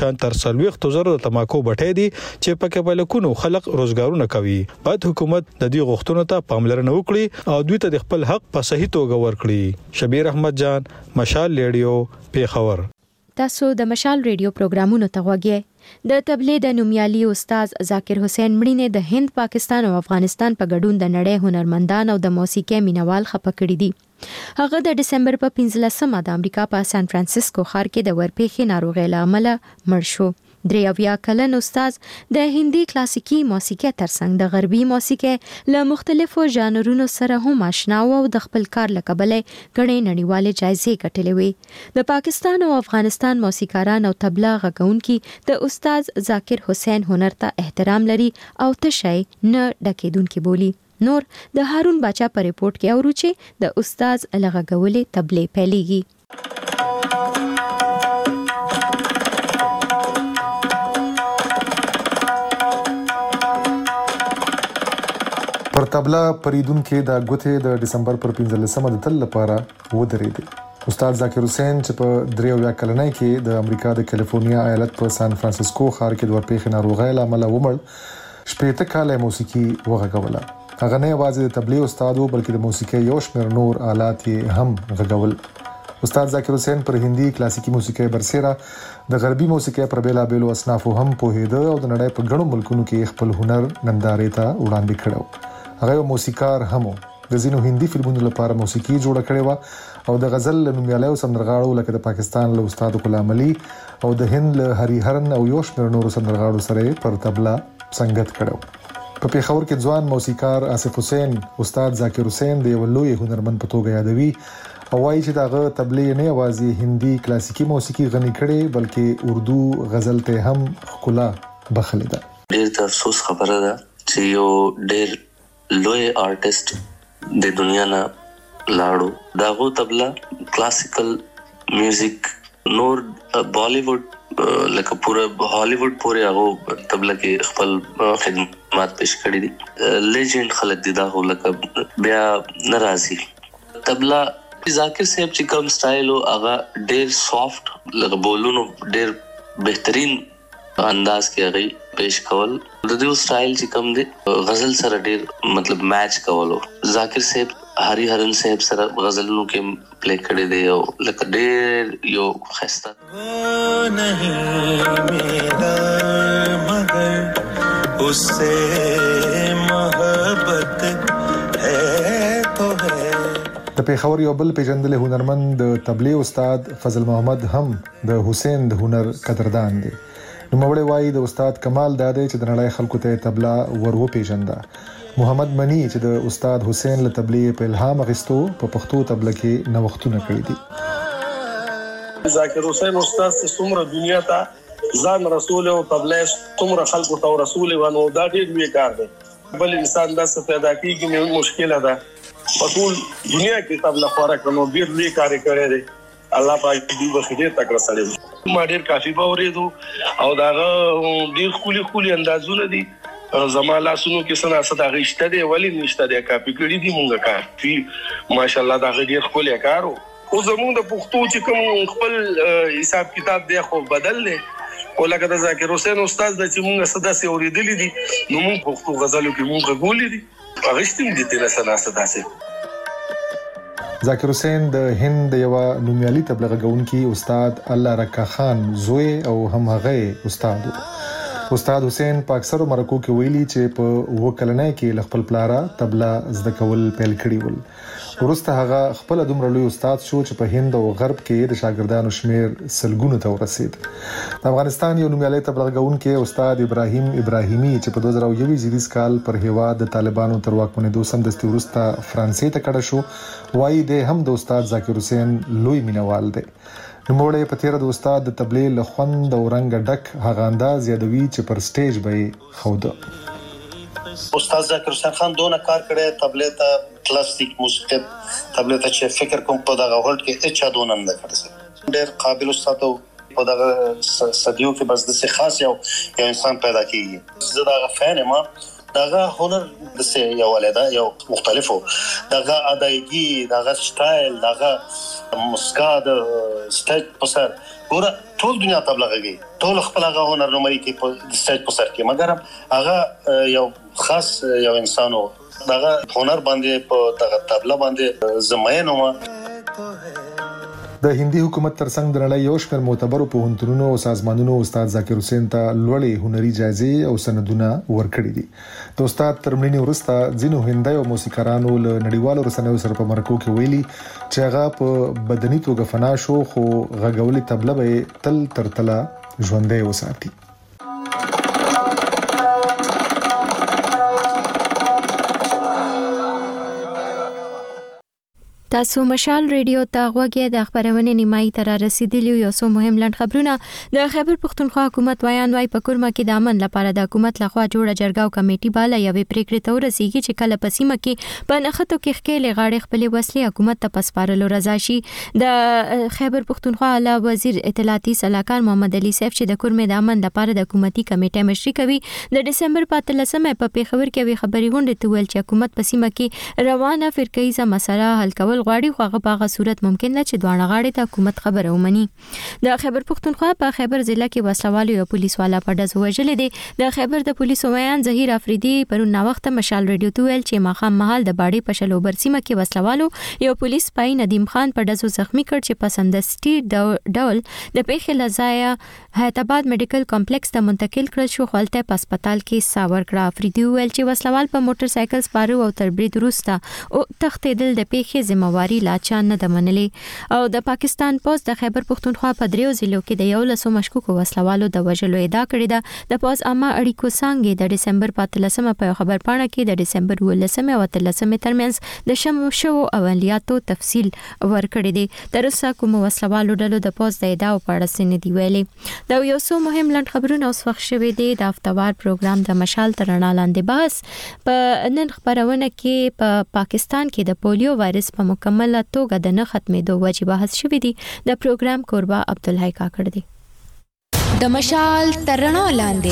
شان تر سلويخ زره د تماکو بټې دي چې پکې په لکونو خلک روزګارونه کوي. باید حکومت د دې غوښتنو ته پاملرنه وکړي او دوی ته د خپل حق په صحیح توګه ورکړي. شبیر احمد جان، مشال ریډیو، پیښور. تاسو د مشال ریډیو پروګرامونو ته غوږی. د تبلیغ د نومیالي استاد ذاکر حسین مړینې د هند، پاکستان او افغانستان په ګډون د نړۍ هنرمندان او د موسیقي مینوال خپه کړي دي. هغه د دسمبر په پنځلسمه د امریکا په سان فرانسیسکو ښار کې د ورپېښې ناروغۍ له امله مړ شو. درې اویا کلن استاد د هندي کلاسیکي موسیقي ترڅنګ د غربي موسیقي له مختلفو ژانرونو سره هم آشنا و او د خپل کار له کبله غړي نړیوالې جایزې ګټلې وې. د پاکستان او افغانستان موسیقاران او تبلا غږونکي د استاد ذاکر حسین هنر ته احترام لري او تشای نه ډکېدونکي بولی. نور د هارون باچا په ریپورت کې اورو چې د استاد لغږولې تبلې پیلېږي. پر تبلا پریدون کې د غوته د دسمبر پر پنځلسمه د تل لپاره ودرېدي. استاد ذاکر حسین چې په درې اویا کلنۍ کې د امریکا د کیلیفورنیا ایالت په سان فرانسیسکو ښار کې د ورپېښې ناروغۍ له امله ومړ، شپېته کاله موسیقي وغږوله. هغه نه یوازې د تبلیغ استاد و بلکې د موسیقي یو شمېر نور آلات یې هم غږول. استاد ذاکر حسین پر هندي کلاسیکي موسیقي برسېره د غربي موسیقي پر بیلابېلو اصنافو هم پوهېده او د نړۍ په ګڼو ملکونو کې خپل هنر نندارې ته وړاندې کړو. هغه یو موسیقار هم و. د ځینو هندي فلمونو لپاره موسیقي جوړه کړې و او د غزل له نومیالیو سندرغاړو لکه د پاکستان له استاد غلام علي او د هند له هری هرن او یو شمېر نورو سندرغاړو سره پر تبلا څنګت کړو. په پیښور کې ځوان موسیقار آصف حسین استاد ذاکر حسین د یو لوی هنرمند په توګه یادوي او وايي چې دغه تبلیغ نه یوازې هندي کلاسیکي موسیقي غني کړي بلکې اردو غزل ته هم ښکلا بخښلې ده. ډېر د افسوس خبره ده چې یو ډېر لوی آرټیست د دنیا نه لاړو. داغو تبلا کلاسیکل میوزیک نور بالیوډ لکه پورا هالیوډ پورې هغه تبلا کې خپل خدمات پیش کړي دي. لیجند خلک دي داغو لکه بیا ناراضي. تبلا ذاکر صاحب چې کوم سټایل او هغه ډېر سافټ لکه بولونو ډېر بهترین انداز کې هغه پیش کول. د دې سټایل چې کوم دی غزل سره ډېر مطلب میچ کولو. ذاکر صاحب هری هرن صاحب سره غزلونو کې پلی کړی دی او لکه ډېر یو خسته نہیں میرا مگر اس سے محبت ہے تو ہے. د پیښور یو بل پیژندل هنرمند د تبلیغ استاد فضل محمد هم د حسین د هنر قدردان دی. نوموړی وایي د استاد کمال دا دی چې د نړۍ خلکو ته تبلا ور وپېژنده. محمد منی چې د استاد حسین له تبلیغ په الهام اخیستو په پښتو تبله کې نوښتونه کړي دي. ذاکر حسین استاد چې څومره دنیا ته ځان رسول او تبلیغ څومره خلکو ته رسول ونه دا ډېر لوی کار دی. بل انسان داسې پیدا کېږي نه مشکله ده. په ټول دنیا کې تبلیغ خورا کړو ډېر لوی کار کړی دی. الله پاک دې بخیر تکړه سره. ما ډېر کافي باورېدو او داغه ډېر خولي خولي اندازونه دي. زما لاسونو کې سنا صدا غشته دی ولی نشته دی کافي کړی دي مونږه کافي ماشاءالله دا ډېر خولي کارو. او زموږ د پښتو چې کوم خپل حساب کتاب دی خو بدل دی. او لکه د ذاکر حسین استاد د چې مونږه صدا سي اوریدلې دي نو مونږ پښتو غزلو کې مونږه ګولې دي هغه دي تل سنا صدا سي. ذاکر حسین د هند یو نومیالي تبلیغ غونکی استاد الله رکا خان زوی او هم هغه استاد. استاد حسین په اکثرو مرکو کې ویلي چې په وکلنۍ کې خپل پلارا تبلا زده کول پیل کړی ول. ورسته هغه خپل دومره لوی استاد شو چې په هند او غرب کې د شاګردانو شمیر سلګونو ته ورسید. د افغانستان یو نومیالي تبلیغ غونکی استاد ابراهیم ابراهیمي چې په دوه زره یو زیریز کال پر هیواد د طالبانو تر واکمنېدو سمدستي ورسته فرانسې ته کډه شو. وایي د هم د استاد ذاکر حسین لوی مینوال دی. نوموړی په تیر د استاد د تبلیغ له خوند او رنګ ډک هغه انداز یادوي چې پر سټیج به خوده. استاد ذاکر حسین خان دونه کار کړی تبلیغ ته کلاسیک موسیقي تبلیغ ته چې فکر کوم په دغه ورلد کې هیڅ دونه نه کړی. ډېر قابل استاد په دغه صدیو کې بس د خاص یو یو انسان پیدا کیږي. زه دا غفانه ما دغه هنر د څه یو ولدا یو مختلفو دغه ادایګي دغه سټایل دغه مسکا د سټیج په سر ګوره ټول دنیا تبلغږي ټول خپل هغه هنر نمایي کې په سټیج په سر کې مګر هغه یو خاص یو انسانو دغه هنر باندې په دغه تبله باندې زماینو د هندي حکومت ترڅنګ د نړۍ یو شمېر معتبرو پوهنتونونو او سازمانونو استاد ذاکر حسین ته لوړې هنري جایزې او سندونه ورکړي دي. د استاد ترمنینی ورسته ځینو هندي او موسیقارانو له نړیوالو رسنیو سره په مرکو کې ویلي چې هغه په بدني توګه فنا شو خو غږولې تبله به تل تر تله ژوندۍ وساتي. تاسو مشال ریډیو ته غوږی د خبرونه نیمای تر رسیدلی یو څو مهم لند خبرونه. د خیبر پختونخوا حکومت وایان وای په کورما کې د امن لپاره د حکومت لخوا جوړه جرګه او کمیټي بالا یوې پریکړې ته ورسیږي چې کله په سیمه کې په نخښتو کې خېلې غاړې خپل وسلې حکومت ته پسپارلو رضا شي. د خیبر پختونخوا اعلی وزیر اطلاعاتی صلاحکار محمد علي سیف چې د کورمې د امن لپاره د حکومتي کمیټې مشري کوي د دسمبر په اتلسمه په پیښور کې وی خبري غونډه ته ویل چې حکومت په سیمه کې روانه فرقایي مسله حل کول غواړي خو هغه په هغه صورت ممکن نه چې دوه غاړي ته حکومت خبره ومني. د خیبر پختونخوا په خیبر ضلع کې وسلوال یو پولیس والا په ډز وژل دي. د خیبر د پولیسو ویان ظهیر افریدي پرون نا وخت مشال ریډیو ته ویل چې ماخام محل د باډي په شلو برسیمه کې وسلوالو یو پولیس پای ندیم خان په ډزو زخمی کړ چې پسندستي ډول د پیښې لزایا حیدرآباد میډیکل کمپلیکس ته منتقل کړل شو. خپلته په هسپتال کې ساور کړ. افریدي ویل چې وسلوال په موټر سایکل سپارو او تر برید وروسته او تختیدل د پیښې ذمہواری لا چا نه د منلې. او د پاکستان پوز د خیبر پختونخوا په دریو ضلعو کې د یو لسو مشکوکو وسلوالو د وژلو ادعا کړې ده. د پوز عامه اړیکو څنګه د دسمبر په اتلسمه په خبر پاڼه کې د دسمبر ولسمه او اتلسمه ترمنځ د شم شو عملیاتو تفصیل ورکړی دی. تر اوسه کوم وسلوالو ډلو د پوز د ادعا په اړه سن دی ویلي. دا یو څو مهم لند خبرونه اوس وخت شوي دي. د افتوار پروګرام د مشال ترنا لاندې بحث په نن خبرونه کې په پا پاکستان کې د پولیو وایرس په مکمله توګه د نه ختمېدو وجې بحث شوی دی. د پروګرام کوربه عبدالحی کاکړ دی. د مشال ترنا لاندې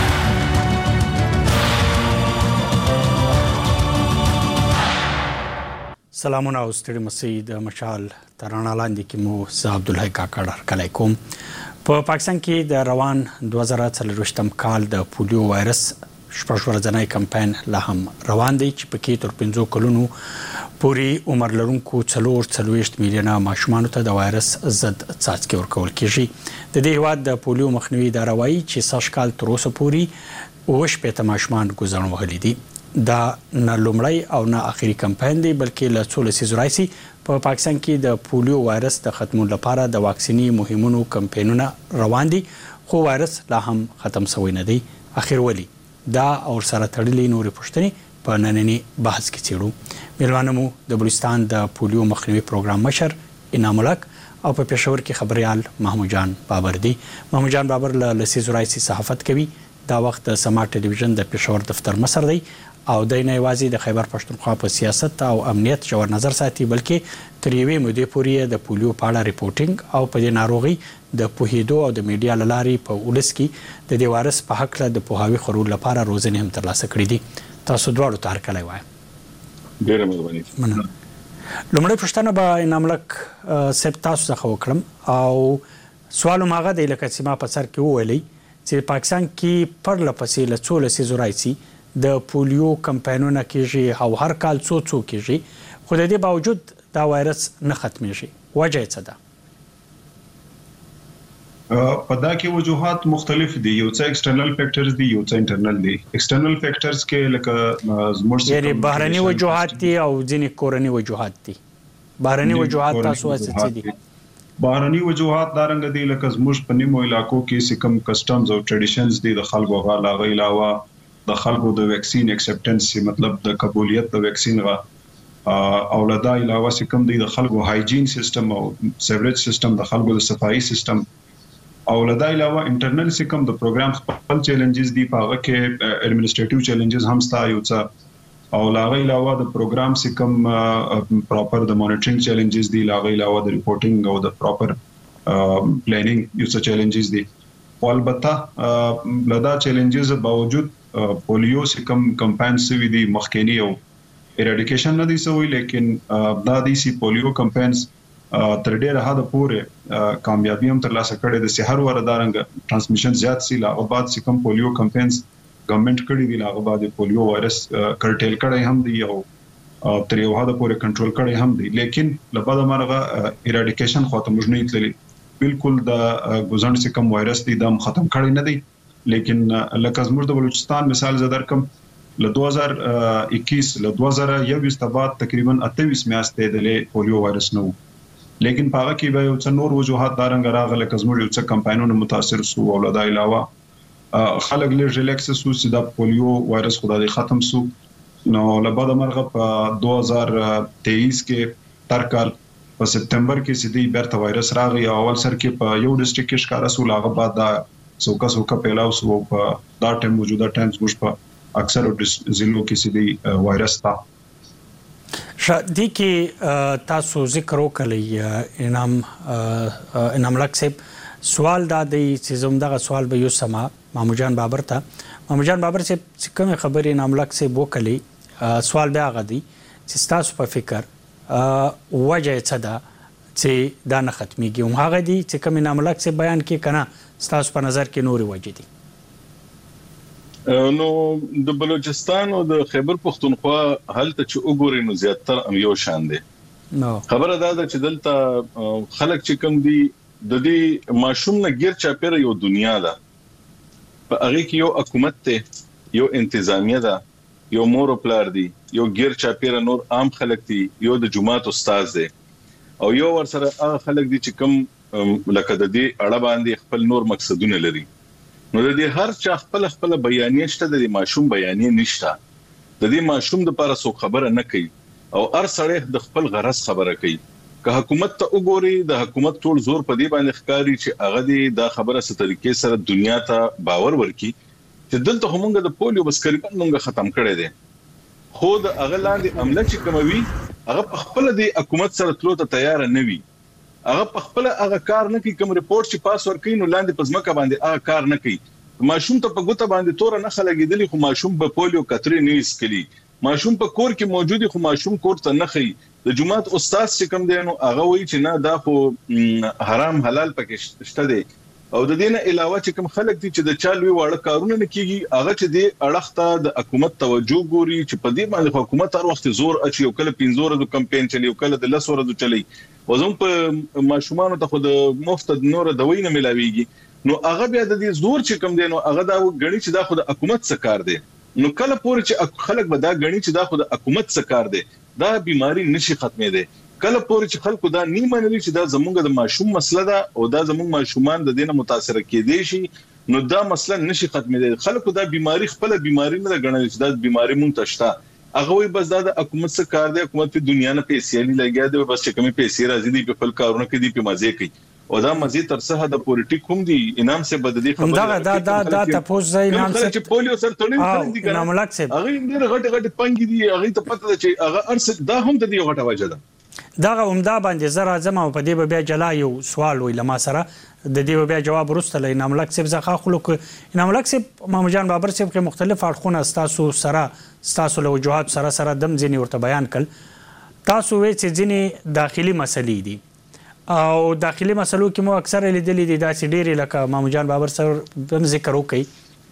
سلامونه او ستړي مسي. د مشال ترنا لاندې کې مو زه عبدالحی کاکړ هرکلی کوم. په پاکستان کې د روان دوه زره څلرویشتم کال د پولیو وایرس شپږ ورځنی کمپاین لا هم روان دی چې پکې تر پنځو کلونو پورې عمر لرونکو څلور څلوېښت میلیونه ماشومانو ته د وایرس ضد څاڅکي ورکول کیږي. د دې هیواد د پولیو مخنیوي اداره وایي چې سږ کال تر اوسه پورې اوه شپېته ماشومان ګوزڼ وهلي دي. دا نه لومړی او نه اخري کمپاین دی بلکې له څو لسیزو راهیسې په پاکستان کې د پولیو وایرس د ختمولو لپاره د واکسیني مهمونو کمپاینونه روان دي خو وایرس لا هم ختم شوی نه دی. اخر ولې دا او سره تړلې نورې پوښتنې په نننی بحث کې څېړو. میلمانه مو د بلوچستان د پولیو مخنیوي پروګرام مشر انعام الحق او په پېښور کې خبريال محمود جان بابر دی. محمود جان بابر له لسیزو راهیسې صحافت کوي. دا وخت د سما ټلویزیون د پېښور دفتر مشر دی او د نه یوازې د خیبر پښتونخوا په سیاست او امنیت جوړ نظر ساتي بلکې تر یوې مودې پورې د پولیو په اړه ریپورټینګ او په دې ناروغي د پوهېدو او د میډیا له لارې په ولس کې د دې وایرس په هکله د پوهاوي خپرولو لپاره روزنې هم ترلاسه کړې دي. تاسو دواړو ته هرکلی وایم. ډېره مهرباني. لومړۍ پوښتنه به انعام الحق صاحب تاسو څخه وکړم او سوال هم هغه دی لکه چې ما په سر کې وویلی چې پاکستان کې پرله پسې له څو لسیزو راهیسې د پولیو کمپاینونه کېږي او هر کال څو څو کېږي خو د دې باوجود دا وایرس نه ختمیږي. وجه یې څه ده؟ په دا کې وجوهات مختلف دي. یو څه ایکسټرنل فیکټرز دي یو څه انټرنل دي. ایکسټرنل فیکټرز کې لکه زموږ یعنی بهرني وجوهات دي او ځینې کورني وجوهات دي. بهرني وجوهات تاسو څه دي؟ بهرني وجوهات دا رنګ دي لکه زموږ په نیمو علاقو کې سکم کسټمز او ټریډیشنز دي د خلکو غاله غیلاوه د خلکو د ویکسین اکسپټنس مطلب د قبولیت د ویکسین غا او لدا علاوه سکم دي د خلکو هایجین سیستم او سیوریج سیستم د خلکو د صفایي سیستم او لدا علاوه انټرنل سکم د پروګرام خپل چیلنجز دي پاغه کې ایڈمنسټریټیو چیلنجز هم ستا یو څه او لاغه علاوه د پروګرام سکم پراپر د مانیټرینګ چیلنجز دي لاغه علاوه د ریپورټینګ او د پراپر پلانینګ یو څه چیلنجز دي. البته لدا چیلنجز باوجود پولیو سي کم کمپاین سوي دي مخکینی او ایراډیکیشن نه دي سوي لیکن دا دي سي پولیو کمپاینز تر ډیره حد پورې کامیابی هم ترلاسه کړې د سحر ور دارنګ ترانسمیشن زیات سي لا او بعد سي کم پولیو کمپاینز ګورنمنت کړی دی لا او بعد پولیو وایرس کرټیل کړی هم دی او تر یو حد پورې کنټرول کړی هم دی لیکن لبعد مرغه ایراډیکیشن خو ته موږ نه تللی بالکل د ګوزن سي کم وایرس دی دم ختم کړی نه دی لیکن لکه زموږ د بلوچستان مثال زدر کم ل دو هزار اکیس ل دو هزار یویس بعد تقریبا اته میاشتې د پولیو وایرس نو لیکن پاغه کې به یو څه نور وجوهات دارنګ راغله که زموږ یو څه کمپاینونو متاثر سو او له دا علاوه خلک لږ ریلیکس سو چې دا پولیو وایرس خدای ختم سو نو له بعد مرغه په دو هزار تیئیس کې تر کال په سپتمبر کې سیدی بیرته وایرس راغی اول سر کې په یو ډیسټریکټ کې ښکارا سو لاغه بعد دا سوکا سوکا پیلاو سو په دا ټیم موجوده ټایم زموږ په اکثر ضلعو کې سیدی وایرس تا شادي کې تاسو ذکر وکړی انعام انعام لک صاحب سوال دا دی چې زموږ سوال به یو سما مامو جان بابر ته مامو جان بابر چې کوم خبرې انعام لک صاحب وکړي سوال بیا غدي چې تاسو په فکر وجه څه ده چې دا نه ختميږي هم هغه دي چې کوم انعام لک صاحب بیان کې کنه تاسو په نظر کې نوري وجه دي نو د بلوچستان او د خیبر پختونخوا حالت چې وګوري نو زیاتره هم یو شان دي نو خبره دا ده چې دلته خلک چې کم دي د دې ماشوم نه غیر چاپیره یو دنیا ده په هغه کې یو حکومت ته یو انتظامیه ده یو مور پلار دي یو غیر چاپیره نور عام خلک دي یو د جماعت استاد دي او یو ور سره هغه خلک دي چې کم لکه د دې اړه باندې خپل نور مقصدونه لري نو د دې هر چا خپل خپل بیانیه شته د ماشوم بیانیه نشته د دې ماشوم د لپاره څوک خبره نه کوي او هر سړی د خپل غرض خبره کوي که حکومت ته وګوري د حکومت ټول زور په دې باندې ښکاری چې هغه دې د خبره ست طریقې سره دنیا ته باور ورکي چې دلته همغه د پولیو بس کریبن موږ ختم کړی دي خو د هغه لاندې عمله چې کوموي هغه په خپل د حکومت سره تلو ته تیار نه وي هغه په خپل هغه کار نه کوي کوم ریپورت چې پاس ورکړي نو لاندې پزماکه باندې هغه کار نه کوي ماشوم ته په ګوته باندې تور نه خلګیدلی خو ماشوم په پولیو کتري نه اسکلي ماشوم په کور کې موجودي خو ماشوم کور ته نه خي د جماعت استاد چې کوم دی نو هغه وایي چې نه دا خو حرام حلال پکې شته دی او د دې نه علاوه چې کوم خلک دي چې د چالوي واړه کارونه نه کیږي هغه چې دی اړخته د حکومت توجه ګوري چې په دې باندې حکومت هر وخت زور اچي او کله پنځه ورځې کمپاین چلی او کله د لس ورځې چلی وزم په ماشومان ته خو د مفت نور دوی نه ملاويږي نو هغه بیا د دې زور چې کم دی نو هغه دا غني چې دا خو د حکومت څخه کار دی نو کله پورې چې خلک به دا غني چې دا خو د حکومت څخه کار دی دا بيماري نشي ختمې دي کله پورې چې خلکو دا نه منلي چې دا زمونږ د ماشوم مسله ده او دا زمونږ ماشومان د دینه متاثر کېدي شي نو دا مسله نشي ختمې دي خلکو دا بيماري خپل بيماري نه غنل چې دا بيماري مونږ تشته هغه وي بس دا د حکومت څخه کار دی حکومت په دنیا نه پیسې لګیا دی بس چې کمی پیسې راځي دی په خپل کارونه کې دی په مزه کوي او دا مزه تر څه د پولیټیک هم دی انعام سے بددي خبره دا دا دا دا تاسو ځای انعام سے چې پولیو سره تړلې دي انعام لک سے هغه ډېر غټ غټ پنګ دي هغه ته پته ده چې هغه ارس دا هم د دې غټه وجه ده دا عمده باندې زرا زما په دې بیا جلا یو سوال وی لما سره د دې بیا جواب ورسته انعام لک سے ځخه خلک انعام لک سے مامو جان بابر سے په مختلف اړخونه تاسو سره تاسو له وجوهات سره سره دم ځینی ورته بیان کړ تاسو وې چې ځینی داخلي مسلې دي او داخلي مسلو کې مو اکثر لیدلې دي دا چې ډېری لکه مامو جان بابر سره هم ذکر وکړي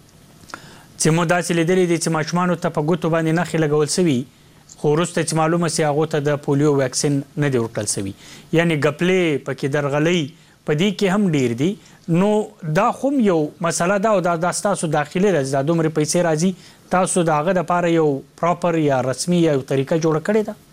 چې مو دا چې لیدلې دي چې ماشومان ته په ګوتو باندې نه خلګول سوي خو وروسته چې معلومه سي هغه ته د پولیو ویکسین نه دی ورکړل سوي یعنی غپلې پکې درغلې په دې کې هم ډېر دي نو دا خو یو مسله ده او دا تاسو داخلي راځي د دومره پیسې راځي تاسو د هغه لپاره یو پراپر یا رسمي یو طریقه جوړ کړی ده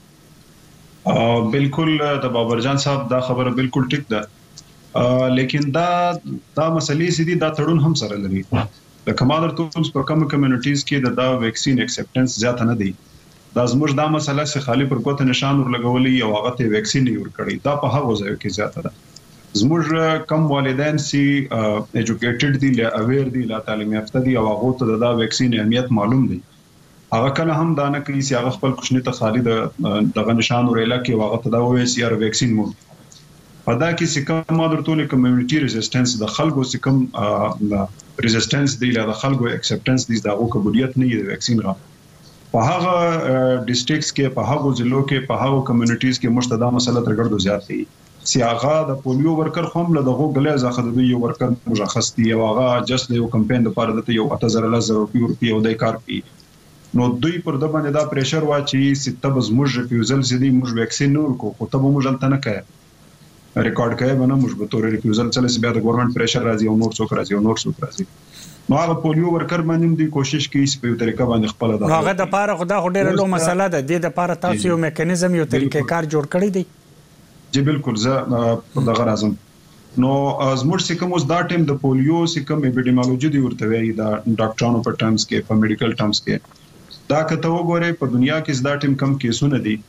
بالکل د بابر جان صاحب دا خبره بالکل ټیک ده لیکن دا دا مسلې سدي دا تړون هم سره لري د کمالر ټولز په کوم کمیونټیز کې د دا ویکسین اکسپټنس زیات نه دی دا زموږ دا مسله چې خالی پر کوته نشان ورلګولې او هغه ته ویکسین یې ور کړی دا په هغه ځای کې زیات ده زموږ کم والدین سي ایجوکیټډ دي لا اویر دي لا تعلیم یافته دي او هغه ته دا ویکسین اهمیت معلوم دی هغه کله هم دا نه کوي چې هغه خپل کوشنی ته خالي د دغه نشان ورېلا کې هغه ته دا وایي چې یار ویکسین مو پدا کې سکم ما درته لیکم کمیونټي ریزिस्टنس د خلکو سکم ریزिस्टنس دی له خلکو اکسپټنس دی دغه قبولیت نه دی د ویکسین را په هغه ډیسټریکټس کې په هغه ضلعو کې په هغه کمیونټیز کې مشتدا مسله ترګردو زیات دي سیاغه د پولیو ورکر هم له دغه غلې ځخه د یو ورکر مشخص دی او هغه جست یو کمپاین لپاره د یو اته زره لزر روپیه او د کار کوي نو دوی پر د باندې دا پریشر واچي چې تب زموږ ریفیوزل سدي موږ ویکسین نور کو خو تب موږ تل نه کوي ریکارډ کوي باندې موږ به تور ریفیوزل چلے سي بیا د ګورنمنت پریشر راځي او نور څوک راځي او نور څوک راځي نو هغه پولیو ورکر باندې دوی کوشش کوي چې په یو طریقه باندې خپل د هغه د پاره خدا هډېر له مسله ده د لپاره تاسو یو میکانیزم یو طریقې کار جوړ کړی دی جی بالکل زه دغه راځم نو زموږ سکم اوس دا ټیم د پولیو سکم اپیډیمیولوژي دی ورته وی دا ډاکټرانو په ټرمز کې په میډیکل ټرمز کې دا کته وګوره په دنیا کې دا ټیم کم کیسونه دي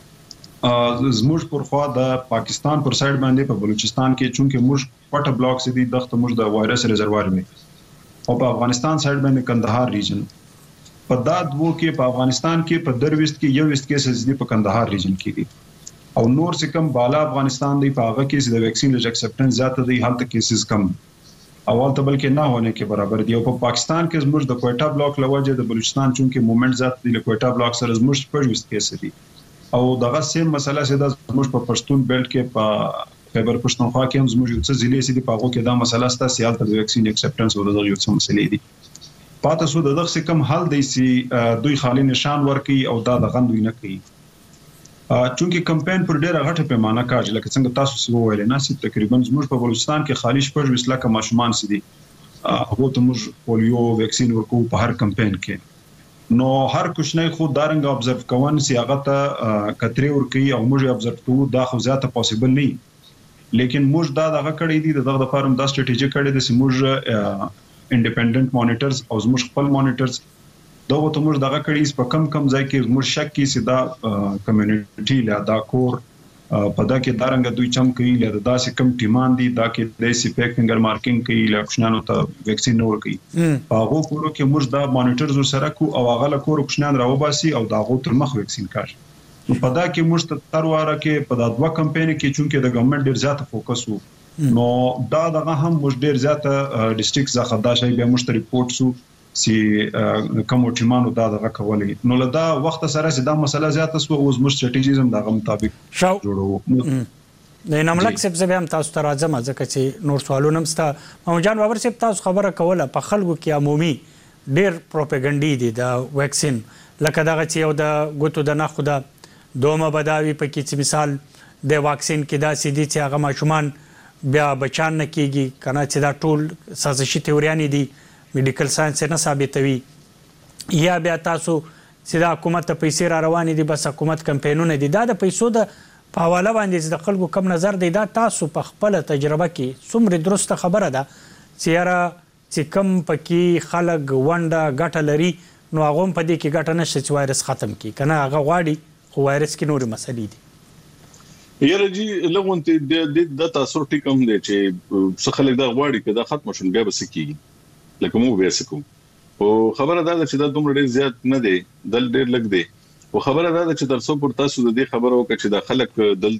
زموږ پر خوا د پاکستان پر سایډ باندې په بلوچستان کې چونکه موږ پټ بلاک سي دي دغه موږ د وایرس ریزروار می او په افغانستان سایډ باندې کندهار ریجن په داد وو کې په افغانستان کې په درويست کې یو وست کیسز دي په کندهار ریجن کې دي او نور څه کم بالا افغانستان دی په هغه کې د ویکسین لږ اکسپټنس زیاته دی هلته کیسز کم اول ته بلکې نه هونه کې برابر دی او په پاکستان کې زموږ د کوټا بلاک لوجه د بلوچستان چونکه موومېنټ زیات دی له کوټا بلاک سره زموږ په وست کیسز دي او دغه سیم مسله سده زموږ په پښتون بیلټ کې په خیبر پښتونخوا کې هم زموږ یو څه ضلع سي دي په هغه کې دا مسله ستا سیال ته ویکسین اکسپټنس او دغه یو څه مسلې دي پاتې سو دغه څه کم حل دی سي دوی خالي نشان ورکي او دا د غندوی نه کوي چونکه کمپاین پر ډیره غټه پیمانه کاږي لکه څنګه تاسو سو ویل نه سي تقریبا زموږ په بلوچستان کې خالي شپږ ویس لکه ماشومان سي دي هغه ته موږ پولیو ویکسین ورکو په هر کمپاین کې نو هر کوشنۍ خو دارنګ ابزرو کوون سی هغه ته کتري ورکی او موږ ابزرو کوو دا خو زیاته پوسیبل نه لیکن موږ دا دغه کړی دي دغه لپاره هم دا سټریټیجی کړی دي چې موږ انډیپندنت مانیټرز او موږ خپل مانیټرز دا وته موږ دغه کړی په کم کم ځای کې موږ شک کی سي دا کمیونټي لا دا کور په دا کې دارنګ دوی چم کوي له داسې کم ټیمان دي دا کې د سی پیک فنګر مارکینګ کوي له کوشنانو ته ویکسین نور کوي په هغه کورو کې موږ دا مانیټرز سره کو او هغه له کور کوشنان راوباسي او دا غو تر مخ ویکسین کار نو په دا کې موږ تر واره کې په دا دوه کمپاین کې چونکه د ګورنمنت ډیر زیات فوکس وو نو دا دغه هم موږ ډیر زیات ډیسټریکټ ځخه دا شی به موږ ریپورت سو سی کوم ټیمانو دا دغه کولې نو له دا وخت سره چې دا مسله زیاته سو اوس موږ سټریټیجیزم دغه مطابق جوړو نه نملک سب زه هم تاسو ته راځم ځکه چې نور سوالونه هم ستا محمد بابر صاحب تاسو خبره کوله په خلکو کې عمومي ډیر پروپاګاندا دي د ویکسین لکه دغه چې یو د ګوتو د نه خدا دومره بداوی په کې چې مثال د واکسین کې دا سیدي چې هغه ماشومان بیا بچان نه کیږي کنه چې دا ټول سازشي تیوریانی دي میډیکل ساينس نه ثابتوي یا بیا تاسو چې د حکومت ته پیسې را روانې دي بس حکومت کمپاینونه دي دا د پیسو د په حواله باندې د خلکو کم نظر دی دا تاسو په خپل تجربه کې څومره درسته خبره ده چې یاره چې کم پکې خلک ونډه ګټه لري نو هغه په دې کې ګټه نشته چې وایرس ختم کړي کنه هغه غواړي خو وایرس کې نور مسلې دي یاره جی لغونته د د تاسو ټیکم دی چې څه خلک دا غواړي چې دا ختم شون بیا بس کیږي لکه مو ویسکو او خبره دا چې دا دومره ډیر زیات نه دی دل ډیر لګ دی او خبره دا چې ترڅو پر تاسو د دې خبرو کې چې دا خلک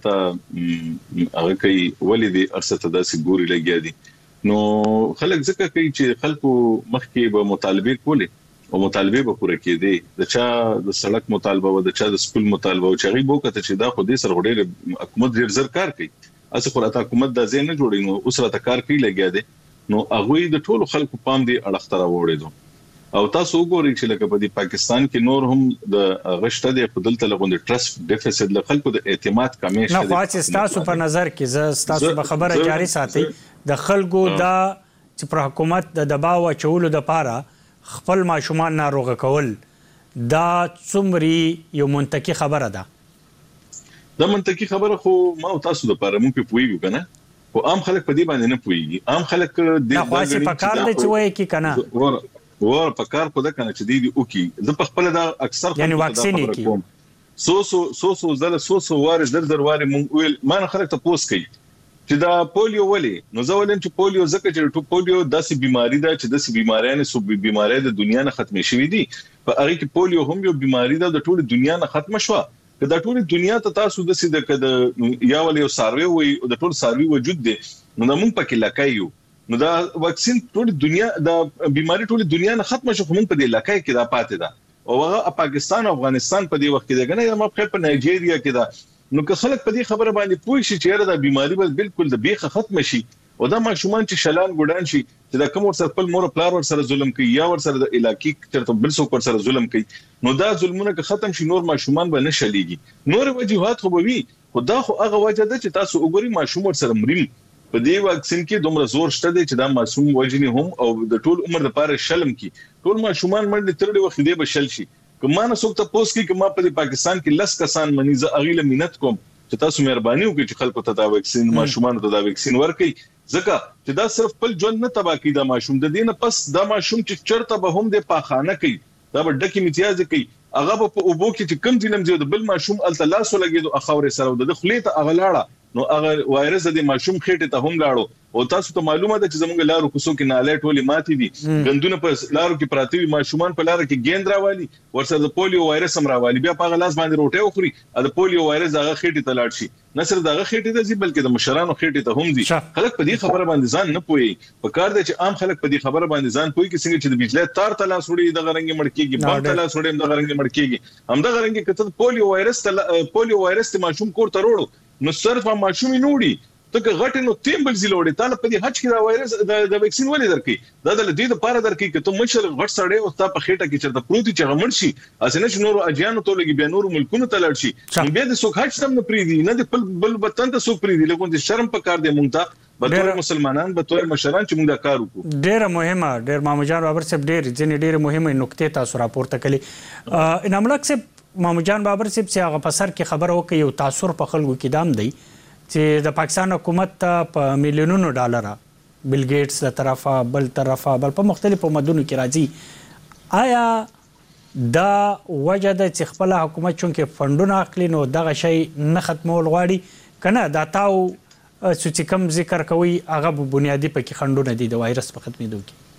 دلته هغه کوي ولې د ارسته داسې ګوري لګیا دي نو خلک ځکه کوي چې خلکو مخکې به مطالبه کولې او مطالبه به پوره کېدي د چا د سړک مطالبه او د چا د سکول مطالبه او چې غي بوکته چې دا خو دې سره ډېر حکومت ډېر زر کار کوي اسه خو راته حکومت د ځین نه جوړي نو اوس راته کار کوي لګیا دي نو هغه د ټولو خلکو پام دی اړختره وړي او تاسو وګورئ چې لکه په پاکستان کې نور هم د غشته د خپل تلغوند ټرست ډیفیسټ له خلکو د اعتماد کمی شته نه خاص تاسو په نظر کې ز تاسو به خبره جاری ساتي د خلکو دا چې پر حکومت د دباو چولو د پاره خپل ماشومان ناروغه کول دا څومره یو منطقي خبره ده دا منطقي خبره خو ما تاسو د پاره مونږ په پویګو کنه او عام خلک په دې باندې نه پويږي عام خلک د خاصه په کار د چوي کې کنه ور ور په کار کو د کنه چې دی او کې د خپل د اکثر یعنی واکسین کې سو سو سو سو زله سو سو وار در در وار مونږ ویل ما نه خلک ته پوس کوي چې دا پولیو ولې نو زه ولم چې پولیو زکه چې پولیو داسې بیماری ده چې داسې بیماریانه سو بیماری د دنیا نه ختمه شوې دي په هغه کې پولیو هم یو بیماری ده د ټول دنیا نه ختمه شوه که دا ټول دنیا ته تاسو د سید کده یا ول یو سروي وي د ټول سروي وجود دي نو موږ پکې لکایو نو دا واکسین ټول دنیا د بیماری ټول دنیا نه ختم شو موږ په دې لکای کې دا پاتې ده او هغه پاکستان او افغانستان په دې وخت کې ده کنه ما په نایجیریا کې ده نو که خلک په دې خبره باندې پوه شي چې دا بیماری به بالکل د بیخه ختم شي او دا ماشومان چې شلان ګډان شي چې دا کوم ور سره خپل مور پلار ور سره ظلم کوي یا ور سره د علاقې ترته بل څوک ور سره ظلم کوي نو دا ظلمونه که ختم شي نور ماشومان به نه شلېږي نور وجوهات خو به وي خو دا خو هغه وجه ده چې تاسو وګورئ ماشوم ور سره مریم په دې واکسین کې دومره زور شته چې دا ماشوم وجني هم او د ټول عمر لپاره شلم کی ټول ماشومان باندې تر دې وخت دې بشل شي کما نه څوک ته پوس کی کما په پاکستان کې لس کسان منی ز اغیله مينت کوم چې تاسو مهرباني وکړئ چې خلکو ته دا واکسین ماشومان ته دا واکسین ورکړي ځکه چې دا صرف خپل ژوند نه تباہ کوي دا ماشوم د دې نه پس دا ماشوم چې چرته به هم د پاخانه کوي دا به ډکی امتیاز کوي هغه په اوبو کې چې کم ځلم دی د بل ماشوم التلاسو لګي د اخوري سره د خلیته اغلاړه نو هغه وایرس د ماشوم خېټه ته هم لاړو او تاسو ته معلومه ده چې زموږ لارو کوڅو کې نالې ټولې ماتې دي غندونه په لارو کې پراته وي ماشومان په لارو کې ګیند راوالي ورسره د پولیو وایرس هم راوالي بیا په غلاس باندې روټه وخوري د پولیو وایرس هغه خېټه ته لاړ شي نه صرف دغه خېټه ته ځي بلکې د مشرانو خېټه ته هم دي خلک په دې خبره باندې ځان نه پوي په کار دي چې عام خلک په دې خبره باندې ځان پوي چې څنګه چې د بجلی تار تلا سړي د غرنګ مړکیږي په تلا سړي د غرنګ مړکیږي هم د غرنګ کته پولیو وایرس پولیو وایرس ته ماشوم کور ته وروړو نو صرف ماشوم نوړي ته غټ نو تیم بل زیلوړي تعالی په دې حج کې دا وایرس د واکسین ولې درکې دا د دې لپاره درکې چې ته مشر غټ سړی او تا په خېټه کې چرته پروتي چې غمړ شي اسنه چې نور اجانو ته لګي بیا نور ملکونو ته لړ شي بیا د سوک حج تم نه پریدي نه د بل بل وطن ته سوک پریدي لکه د شرم په کار دی مونږ ته به ټول مسلمانان به ټول مشران چې موږ دا کار وکړو ډېر مهمه ډېر مامجان بابر صاحب ډېر ځنې ډېر مهمه نقطې تاسو راپورته کړي انعام الله صاحب مامجان بابر صاحب چې هغه په سر کې خبر وکړي یو تاثر په خلکو کې دام دی چې د پاکستان حکومت ته په میلیونونو ډالر بل ګیټس له طرفه بل طرفه بل په مختلفو مدونو کې راځي آیا دا وجه ده چې خپل حکومت چونکې فندونه اخلي نو دغه شی نه ختمول غواړي کنه دا تاو چې کوم ذکر کوي هغه بنیادی پکې خندونه دي د وایرس په ختمېدو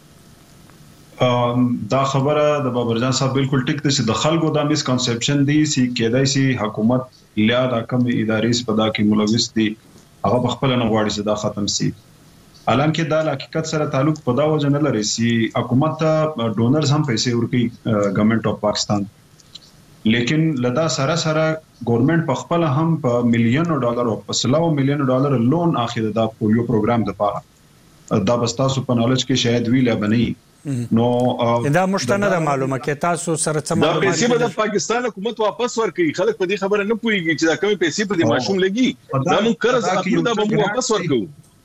کې دا خبره د بابرجان صاحب بالکل ټیک ده چې د خلکو دا میس کنسپشن دی چې کېدای شي حکومت لیا دا کم ادارې سپدا کې ملوث دي هغه په خپل نه غواړي چې دا ختم شي حالانکه دا حقیقت سره تعلق په دا وجه نه لري چې حکومت ته ډونرز هم پیسې ورکوي ګورنمنت اف پاکستان لیکن لدا سره سره ګورنمنت په خپل هم په میلیونو ډالر او په سلاو میلیونو ډالر لون اخیده دا پولیو پروګرام د پاره دا بستاسو په نالج کې شاید ویله بنئ نو دا مشتنه ده معلومه کې تاسو سره څه معلومات دا پیسې به د پاکستان حکومت واپس ورکړي خلک په دې خبره نه پوهیږي چې دا کومې پیسې په دې ماشوم لګي دا موږ قرض اخلو دا به واپس ورکړو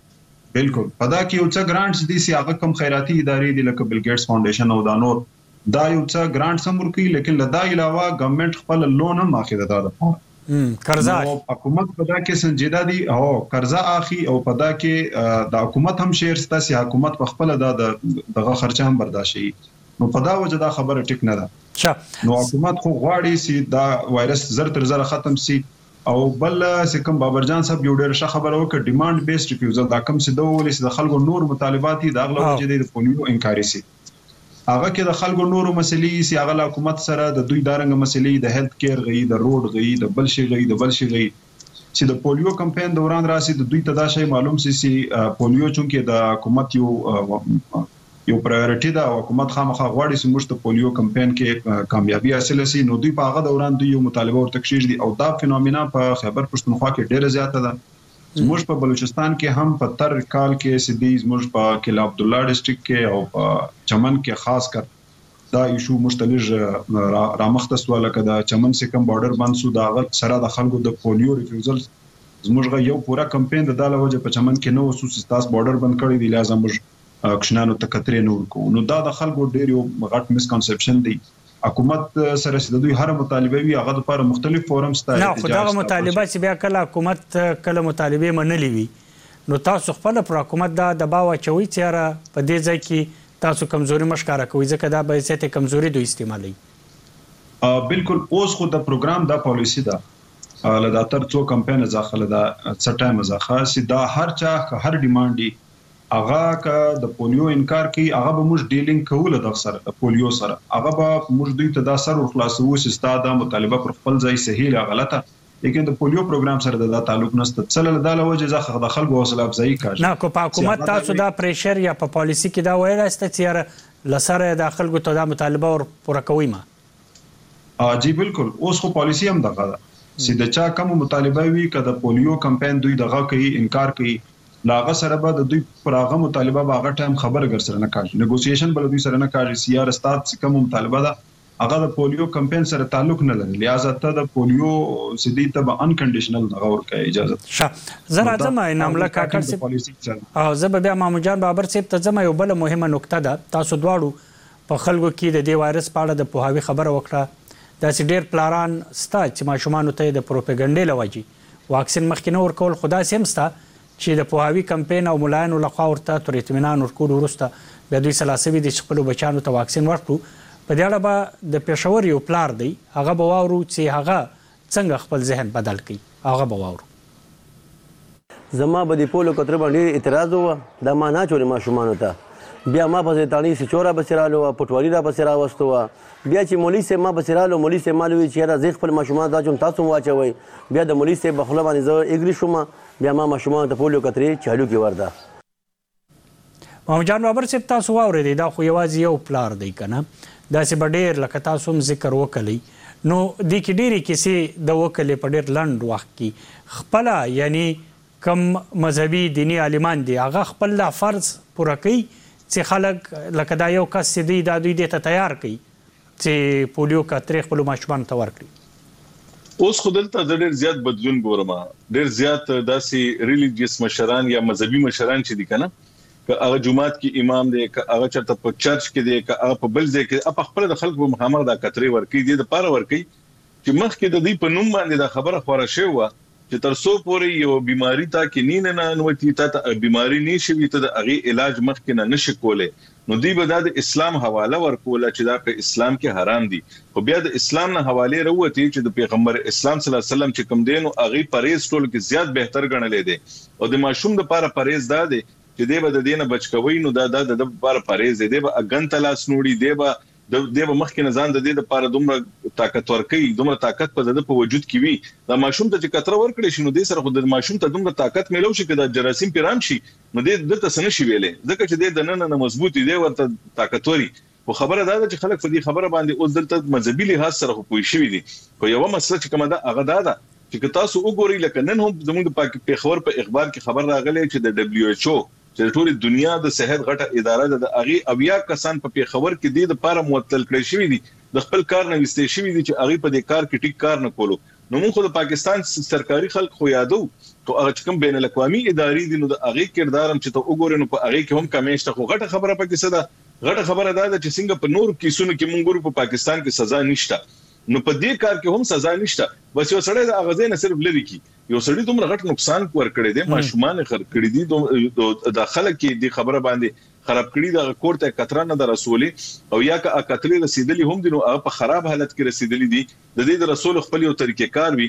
بالکل پدا کې یو څه ګرانټس دي چې هغه کم خیراتي ادارې دي لکه بل ګیټس فاونډیشن او دا نور دا یو څه ګرانټس هم ورکړي لیکن لدا علاوه ګورنمنت خپل لون هم اخیده دا ده قرضه حکومت پدا کې سنجیده دي او قرضه اخی او پدا کې د حکومت هم شیر ستا سي حکومت په خپل د دغه خرچه هم برداشت شي نو پدا وجه دا خبره ټیک نه ده نو حکومت خو غواړي چې دا وایرس زر تر زر ختم شي او بل چې کوم بابرجان صاحب یو ډېر ښه خبره وکړه ډیماند بیسډ ریفیوزل دا کوم چې دوه ولې د خلکو نور مطالبات دي دا غلو چې د پولیو انکاري سي هغه کې د خلکو نورو مسلې سی هغه حکومت سره د دوی دارنګ مسلې د هیلث کیر غي د روډ غي د بل شي غي د بل شي غي چې د پولیو کمپاین دوران راسي د دوی تدا شي معلوم سي سي پولیو چونکه د حکومت یو یو پرایورټی دا حکومت خامخا غواړي چې موږ ته پولیو کمپاین کې کامیابی حاصل شي نو دوی په هغه دوران دوی یو مطالبه ورته کشیږي دي او دا فینومینا په خیبر پښتونخوا کې ډیره زیاته ده زموږ په بلوچستان کې هم په تر کال کې سدي زموږ په کلا عبد الله ډیسټریکټ کې او په چمن کې خاص کر دا ایشو مشتلج رامختص ولا کدا چمن سے کم بارډر باندې سو دا سره د خلکو د پولیو ریفیوزل زموږ یو پورا کمپاین د داله وجه په چمن کې نو وسوس تاس بارډر بند کړی دی لازم موږ کښنانو تکترې نور کو نو دا د خلکو ډیر یو غټ مس کنسپشن دی حکومت سره د دوی هر مطالبه وی هغه لپاره مختلف فورمز ته نه خو دا مطالبه چې بیا کله حکومت کله مطالبه منلې وي نو تاسو خپل پر حکومت دا دباو چوي چې په دې ځای کې تاسو کمزوري مشکاره کوي ځکه دا به زیاته کمزوري دوی استعمالي بالکل اوس خو د پروګرام دا پالیسی ده لدا تر څو کمپاین ځخله دا څه ټایم ځخه سي دا هر چا هر ډیماند هغه کا د پولیو انکار کوي هغه به موږ ډیلینګ کوله د سره د پولیو سره هغه به موږ دوی ته دا سر خلاصو چې ستاسو د مطالبه پر خپل ځای صحیح لا غلطه لیکن د پولیو پروګرام سره د تعلق نشته څل له داله وجه ځخه د خلکو حوصله افزایی کوي نه کو په حکومت تاسو دا پریشر یا په پالیسی کې دا وایي راست چې لسره د خلکو ته د مطالبه ور پوره کوي ما ا جی بالکل اوس خو پالیسی هم دغه ده چې د چا کوم مطالبه وي کده پولیو کمپاین دوی دغه کوي انکار کوي لاغه سره به د دوی پراغه مطالبه باغه ټایم خبر ګر سره نه کوي نیګوسییشن بل دوی سره نه کوي سیار استاد کوم مطالبه ده هغه د پولیو کمپاین سره تعلق نه لري لہذا ته د پولیو سدي ته ان کنډیشنل دغه ورکه اجازه شه زه راځم انام له کاکړ سي او زه بیا مامو جان بابر سي ته زما یو بل مهمه نقطه ده تاسو دواړو په خلکو کې د دې وایرس په اړه د پوهاوی خبره وکړه دا سي ډیر پلاران ستا چې ماشومان ته د پروپاګاندا لوجي واکسین مخکې نو ورکول خدا سیم ستا چې د پوهاوی کمپاین او ملایانو لخوا ورته تر اطمینان ورکول ورسته بیا دوی سلاسوي د خپل بچانو ته واکسین ورکړو په دې اړه به د پېښور یو پلار دی هغه به واورو چې هغه څنګه خپل ذهن بدل کړي هغه به واورو زما به د پولو کتر باندې اعتراض و دا ما نه چورې ماشومان ته بیا ما په تانی سي چورا بسرالو پټوالي را بسرا وستو بیا چې مولوی سه ما بسرالو مولوی سه مالوي چې را زیخ خپل ماشومان دا چون تاسو واچوي بیا د مولوی سه بخله باندې زه اګری شوم بیا ما ماشومان ته پولیو کترې چالو کې ورده محمد جان بابر صاحب تاسو واورېدی دا خو یوازې یو پلار دی کنه داسې به ډېر لکه تاسو هم ذکر وکړئ نو دې کې ډېرې کیسې د وکړلې په ډېر لنډ وخت کې خپله یعنی کم مذهبي دیني عالمان دي هغه خپل دا فرض پوره کوي چې خلک لکه دا یو کس چې دی دا دوی دې ته تیار کوي چې پولیو کترې خپلو ماشومانو ته ورکړي اوس خو دلته د ډېر زیات بدلون ګورم ډېر زیات داسې ریلیجیس مشران یا مذهبي مشران چې دي کنه که هغه جمعات کې امام دی که هغه چرته په چرچ کې دی که هغه په بل ځای کې په خپل د خلکو په مخامخ دا کترې ورکړي دي د پاره ورکړي چې مخکې د دې په نوم باندې دا خبره خوره شوی و چې تر څو پورې یو بیماری تا کې نه نه نوتی ته بیماری نشي ته د هغه علاج مخکې نه نشي کولای نو دی به د اسلام حواله ورکوله چې دا په اسلام کې حرام دي خو بیا د اسلام نه حواله وروتي چې د پیغمبر اسلام صلی الله علیه وسلم چې کوم دین او هغه پرهیز ټول کې زیات بهتر ګڼل دي او د ماشوم د لپاره پرهیز دا دی چې دی به د دینه بچ کوي نو دا د لپاره پرهیز دی به اګن تلاس نوړي دی به د دې به مخکې نه ځان د دې لپاره دومره طاقت ورکړي دومره طاقت په د په وجود کې وي دا ماشوم ته چې کتره ورکړي شنو دې سره خو د ماشوم ته دومره طاقت ملو شي چې د جراثیم پیرام شي نو دې د تاسو نشي ویلې ځکه چې دې د نن نه مضبوطی دی ورته طاقتوري خو خبره دا ده چې خلک په دې خبره باندې اوس دلته مذهبي لحاظ سره خو پوي شوی دي خو یو مسله چې کومه ده هغه دا ده چې تاسو وګورئ لکه نن هم زموږ د پیښور په اخبار کې خبر راغلی چې د دبليو ایچ او چې ټول دنیا د صحت غټه اداره ده د اغي اویا کسان په پیښور کې د لپاره معطل کړی شوی دي د خپل کار نه وستې شوی دي چې اغي په دې کار کې ټیک کار نه کولو نو موږ د پاکستان سرکاري خلک خو یادو خو هغه کوم بین الاقوامي ادارې دي نو د اغي کردارم چې ته وګورئ نو په اغي کې هم کمیشته خو غټه خبره پکې څه ده غټه خبره ده چې څنګه په نور کیسونو کې موږ ګورو په پاکستان کې سزا نشته نو په دې کار کې هم سزا نشته بس یو سړی د اغازې نه صرف لري کی یو سړی دومره غټ نقصان ور کړی دی ماشومان خر کړی دي د خلک کې د خبره باندې خراب کړی د کوړه کتره نه د رسولي او یا که کتلې رسیدلی هم دي نو په خراب حالت کې رسیدلی دي د دې د رسول خپل یو طریقې کار وي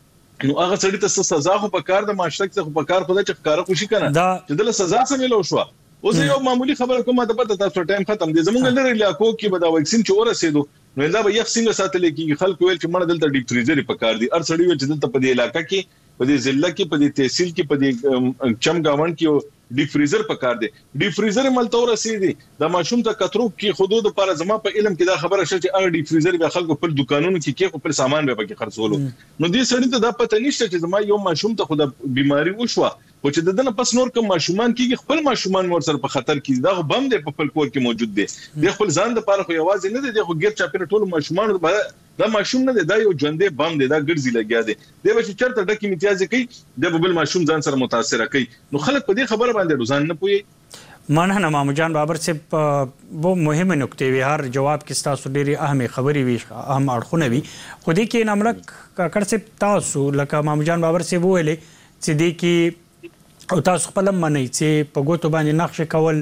نو هغه سړی ته سزا خو په کار د معاشرت څخه په کار خدای چې کار خوشي کنه چې د سزا څه ملو شو اوس یو معمولی خبره کومه ده پته تاسو ټایم ختم دي زمونږ لري علاقو کې به دا ویکسین چې ورسېدو نو دا به یو څنګه ساتل کېږي خلک ویل چې مړه دلته ډیپ فریزر په کار دي ار سړی چې دلته په دې علاقې کې په دې ضلع کې په دې تحصیل کې په دې چمګاوند کې ډیپ فریزر په کار دي ډیپ فریزر ملته ورسېدي د ماشوم ته کترو کې حدود پر زما په علم کې دا خبره شته چې هغه ډیپ فریزر به خلکو په دکانونو کې کې خپل سامان به پکې خرڅولو نو دې سړی ته دا پته نشته چې زما یو ماشوم ته خو د بیماری وشوه او چې دنه پس نور کوم ماشومان کې خپل ماشومان ور سره په خطر کې دا بم دی په خپل کور کې موجود دي د خپل ځان د لپاره خو یوازې نه دی د خو ګیر چا پر ټول ماشومان دا ماشوم نه دی دا یو ژوندې بم دی دا ګرځي لګیا دی د به چرته ډکه امتیاز کوي د بل ماشوم ځان سره متاثر کوي نو خلک په دې خبره باندې روزان نه پوي مننه مامو جان بابر صاحب وو مهمه نکته وی هر جواب کې تاسو ډېری اهمه خبري وی اهم اړخونه وی خو دې کې ناملک کړه صاحب تاسو لکه مامو جان بابر صاحب ویلې چې دې کې او تاسو خپل منئ چې په ګوتو باندې نقش کول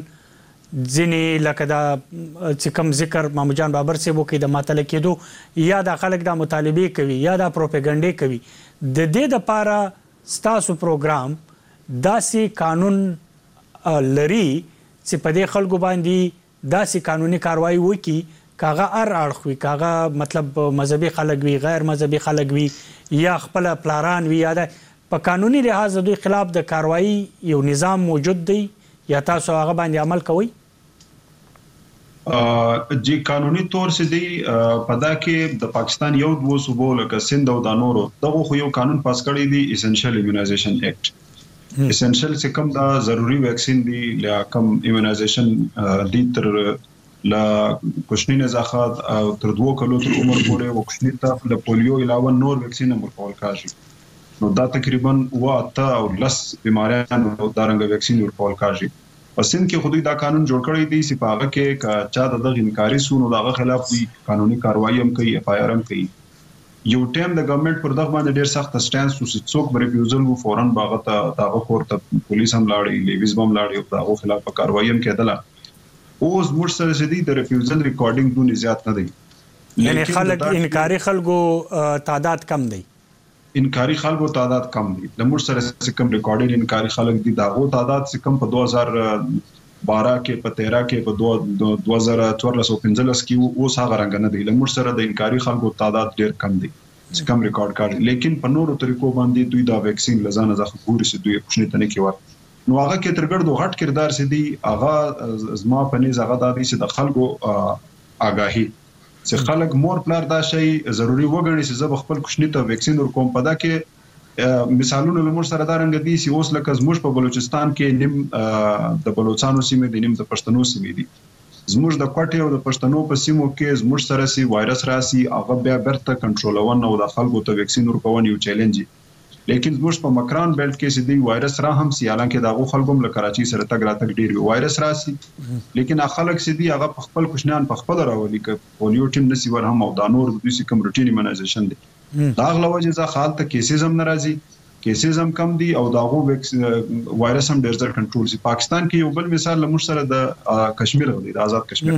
ځینې لکه دا چې کوم ذکر مامو جان بابر صاحب وکړي د ماتل کېدو یا د خلک د مطالبه کوي یا د پروپاګاندا کوي د دې لپاره ستاسو پروګرام داسې قانون لري چې په دې خلکو باندې داسې قانوني کاروایی وکړي کاغه ار اړخ وي کاغه مطلب مذهبي خلک وي غیر مذهبي خلک وي یا خپل پلاران وي یا په قانوني لحاظ د دوی خلاف د کاروایی یو نظام موجود دی یا تاسو هغه باندې عمل کوئ؟ جی قانوني تور سي دی پدا کې د پاکستان یو دوه صوبو لکه سند او د نورو دغه خو یو قانون پاس کړی دی اسنشل ایمونایزیشن ایکټ اسنشل څه کوم دا ضروری ویکسین دی یا کوم ایمونایزیشن دی تر لا کوشنی نزاخات او تر دوه کلو تر عمر پورې وکشنی ته د پولیو علاوه نور ویکسین هم ورکول کاږي نو دا تقریبا واته او لس بیماریان او دارنګ ویکسین ورکول کاږي پسند کې خودی دا قانون جوړ کړی دی چې پاغه کې کا چا د دغه انکاري سونو دغه خلاف دی قانوني کاروایی هم کوي اف آی آر هم کوي یو ټیم د ګورنمنت پر دغه باندې ډیر سخت سټانس وسې څوک ریفیوزل وو فورن باغه ته دغه کورته پولیس هم لاړی لیویز بم لاړی او دغه خلاف کاروایی هم کېدله اوس موږ سره سدي د ریفیوزل ریکارډینګ دونه زیات نه دی یعنی خلک انکاري خلکو تعداد کم دی انکاري خلکو تعداد کم دی د موږ سره کم ریکارډینګ انکاري خلک دي داغو تعداد څخه کم په دوه هزار بارہ کې په تیرہ کې په دوه هزار چوارلس او پنځلس کې اوس هغه رنګ نه دی د موږ سره د انکاري خلکو تعداد ډیر کم دی چې کم ریکارډ کړي لیکن په نورو طریقو باندې دوی دا ویکسین لزانه ځخه ګوري چې دوی کوشنی تنه کې ور نو هغه کې ترګړدو غټ کردار سي دي هغه زما په نيز هغه د دې چې د خلکو آگاهي چې خلک مور پلار دا شی ضروری وګڼي چې زه خپل کوشنی ته ویکسین ورکوم پدا کې مثالونه لمر سره دارنګ دي چې اوس لکه زموږ په بلوچستان کې نیم د بلوچستانو سیمه دي نیم د پښتنو سیمه دي زموږ د کوټې او د پښتنو په سیمو کې زموږ سره سي وایرس راسي هغه بیا برته کنټرولونه او د خلکو ته ویکسین ورکول یو چیلنج لیکن زموږ په مکران بیلټ کې سدي وایرس را هم سي حالانکه داغه خلکو هم له کراچي سره تګ راتګ ډیر وایرس راسي لیکن خلک سدي هغه په خپل کوشنان په خپل راولي ک پولیو ټیم نسی ور هم او د نور د دوی کوم روټین ایمونایزیشن دي دا غلوجه ځه حالت کیسز هم ناراضي کیسز هم کم دي او داغه وایرس هم ډیر ځل کنټرول سي پاکستان کې یو بل مثال لمر سره د کشمیر غوډي د آزاد کشمیر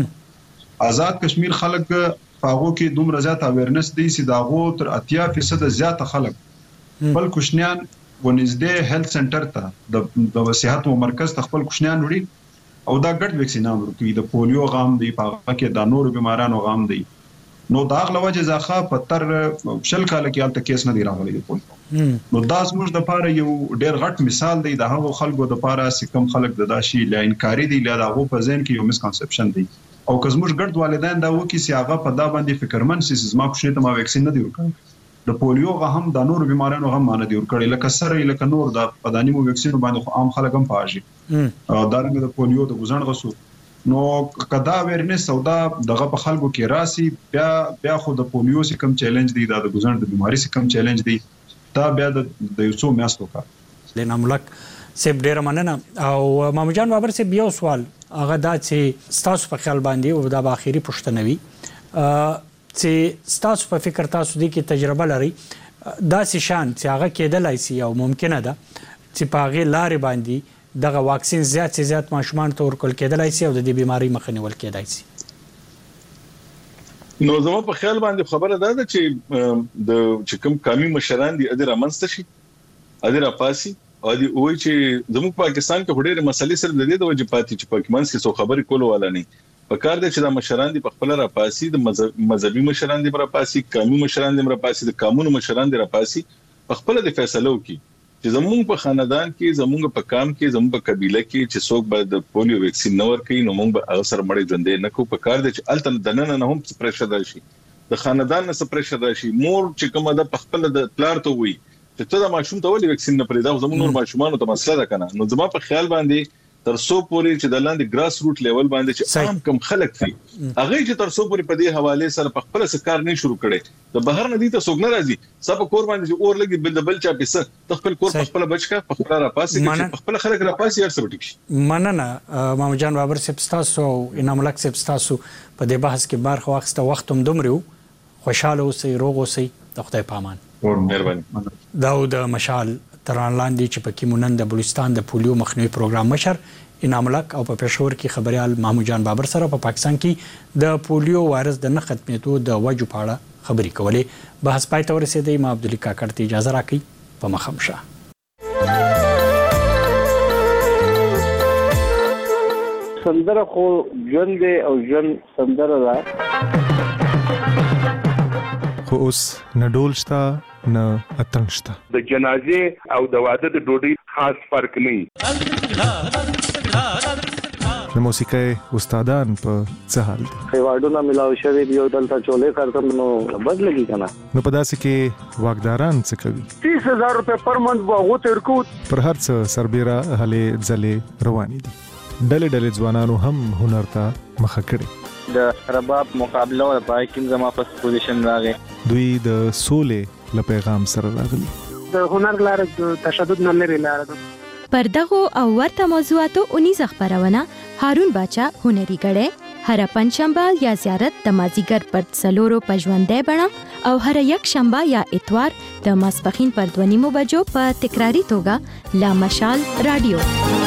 آزاد کشمیر خلک پاغو کې دومره زیات اویرنس دي چې داغه تر اتیا فیصد زیات خلک خپل کوشنیان ونځدې هیلث سنټر ته د صحت مرکز ته خپل کوشنیان وړي او دا ګډ ویکسینان ورکوي د پولیو غام دی په کې د نورو بیمارانو غام دی نو دا غلوجه ځخه په تر شل کال کې الته کیس نه دی راغلی د پولیو نو دا زموږ د پاره یو ډیر غټ مثال دی د هغو خلکو د پاره سکم خلک د داشي لا انکاري دی لا دغه په ذهن کې یو مسکنسپشن دی او که زموږ ګډ والدین دا وکي چې هغه په دا باندې فکرمن سي زما کوشنه ته ما ویکسین نه دی ورکړی د پولیو غهم د نور بیمارانو غم نه دی ورکړی لکه سره لکه نور د پدانی مو ویکسین باندې خو عام خلک هم پاجي دا رنګ د پولیو د ګزن غسو نو کدا ورنس او دا دغه په خلکو کې راسي بیا بیا خو د پولیو سي کم چیلنج دی دا د ګزن د بیماری سي کم چیلنج دی دا بیا د یو څو میاشتو کار لینا ملک سیب ډیر مننه او مامو جان بابر سیب یو سوال هغه دا چې تاسو په خیال باندې او دا اخیری پښتنوي چې تاسو په فکر تاسو دي کې تجربه لري دا شان چې هغه کېدلای شي او ممکنه ده چې په هغه لارې باندې دغه واکسین زیات زیات ماشومان ته ورکول کېدلای شي او د دې بیماری مخه نیول کېدای شي نو زما په خیال باندې خبره ده چې د چې کوم قومي مشران دي ادي رامنځته شي ادي راپاسي او دي وایي چې زموږ پاکستان کې ډېرې مسلې سره د دې د وجې پاتې چې پاکستان کې څو خبرې کول ولا نه په کار دي چې د مشران دي په خپل راپاسي د مذهبي مشران دي راپاسي قومي مشران دي راپاسي د قانون مشران دي راپاسي په خپل د فیصلو کې چې زموږ په خاندان کې زموږ په کام کې زموږ په قبيله کې چې څوک به د پولیو ویکسین نه ورکړي نو موږ به هغه سره مړ ژوندې نه کو په کار دي چې الته د نن نه هم پرېښه راشي د خاندان نه پرېښه راشي مور چې کومه د خپل د پلار ته وي چې ته د ماشوم ته ولې ویکسین نه پرې دا زموږ نور ماشومان ته مسله ده کنه نو زما په خیال باندې تر څو پورې چې د لاندې ګراس روټ لیول باندې چې عام کم خلک دي هغه چې تر څو پورې په دې حواله سره په خپل سکار نه شروع کړي د بهر نه دي ته څوک نه راځي سب کور باندې چې اور لګي بل د بل چا پیسه خپل کور خپل بچکا خپل را پاسي خپل خلک را پاسي هر څه وټی مننه مامو جان بابر سپستاسو انعام ملک سپستاسو په دې بحث کې برخه واخسته وخت هم دومره خوشاله اوسئ روغ اوسئ د خدای پامان مهرباني داود مشال تران لاندې چې پکې مونږ د بلوچستان د پولیو مخنیوي پروګرام مشر انعام ملک او په پېښور کې خبريال مامو جان بابر سره په پاکستان کې د پولیو وایرس د نه ختمېدو د وجو په اړه خبرې کولې بحث پای ته ورسېدی ما عبدالله کاکړ ته اجازه راکړئ په مخه مشه سندره خو ژوند دی او ژوند سندره ده. خو اوس نه ډول شته نه اتڼ شته. د جنازې او د واده د ډوډۍ خاص فرق نه وي. د موسیقۍ استادان په څه حال دي؟ خیواډونه ملاو شوي دي او دلته چولې کارتم نو بد لګي کنه. نو په داسې کې واګداران څه کوي؟ تیس هزار روپے پر منت واغو تر کو پر هر څه سربېره هلې ځلې روانې دي. ډلې ډلې ځوانانو هم هنر ته مخه کړې. د رباب مقابله او پای کې زما په پوزیشن راغی. دوی د سولې له پیغام سره راغلي. د هنر لار د تشدد نه لري لار ده. پر دغه او ورته موضوعاتو اونیز خبرونه هارون باچا هنري غړې هر پنځشنبه یا زیارت د مازیګر پر څلورو پژوندې بڼه او هر یک شنبه یا اتوار د ماسپخین پر دوه نیمو بجو په تکراری توګه لا مشال رادیو.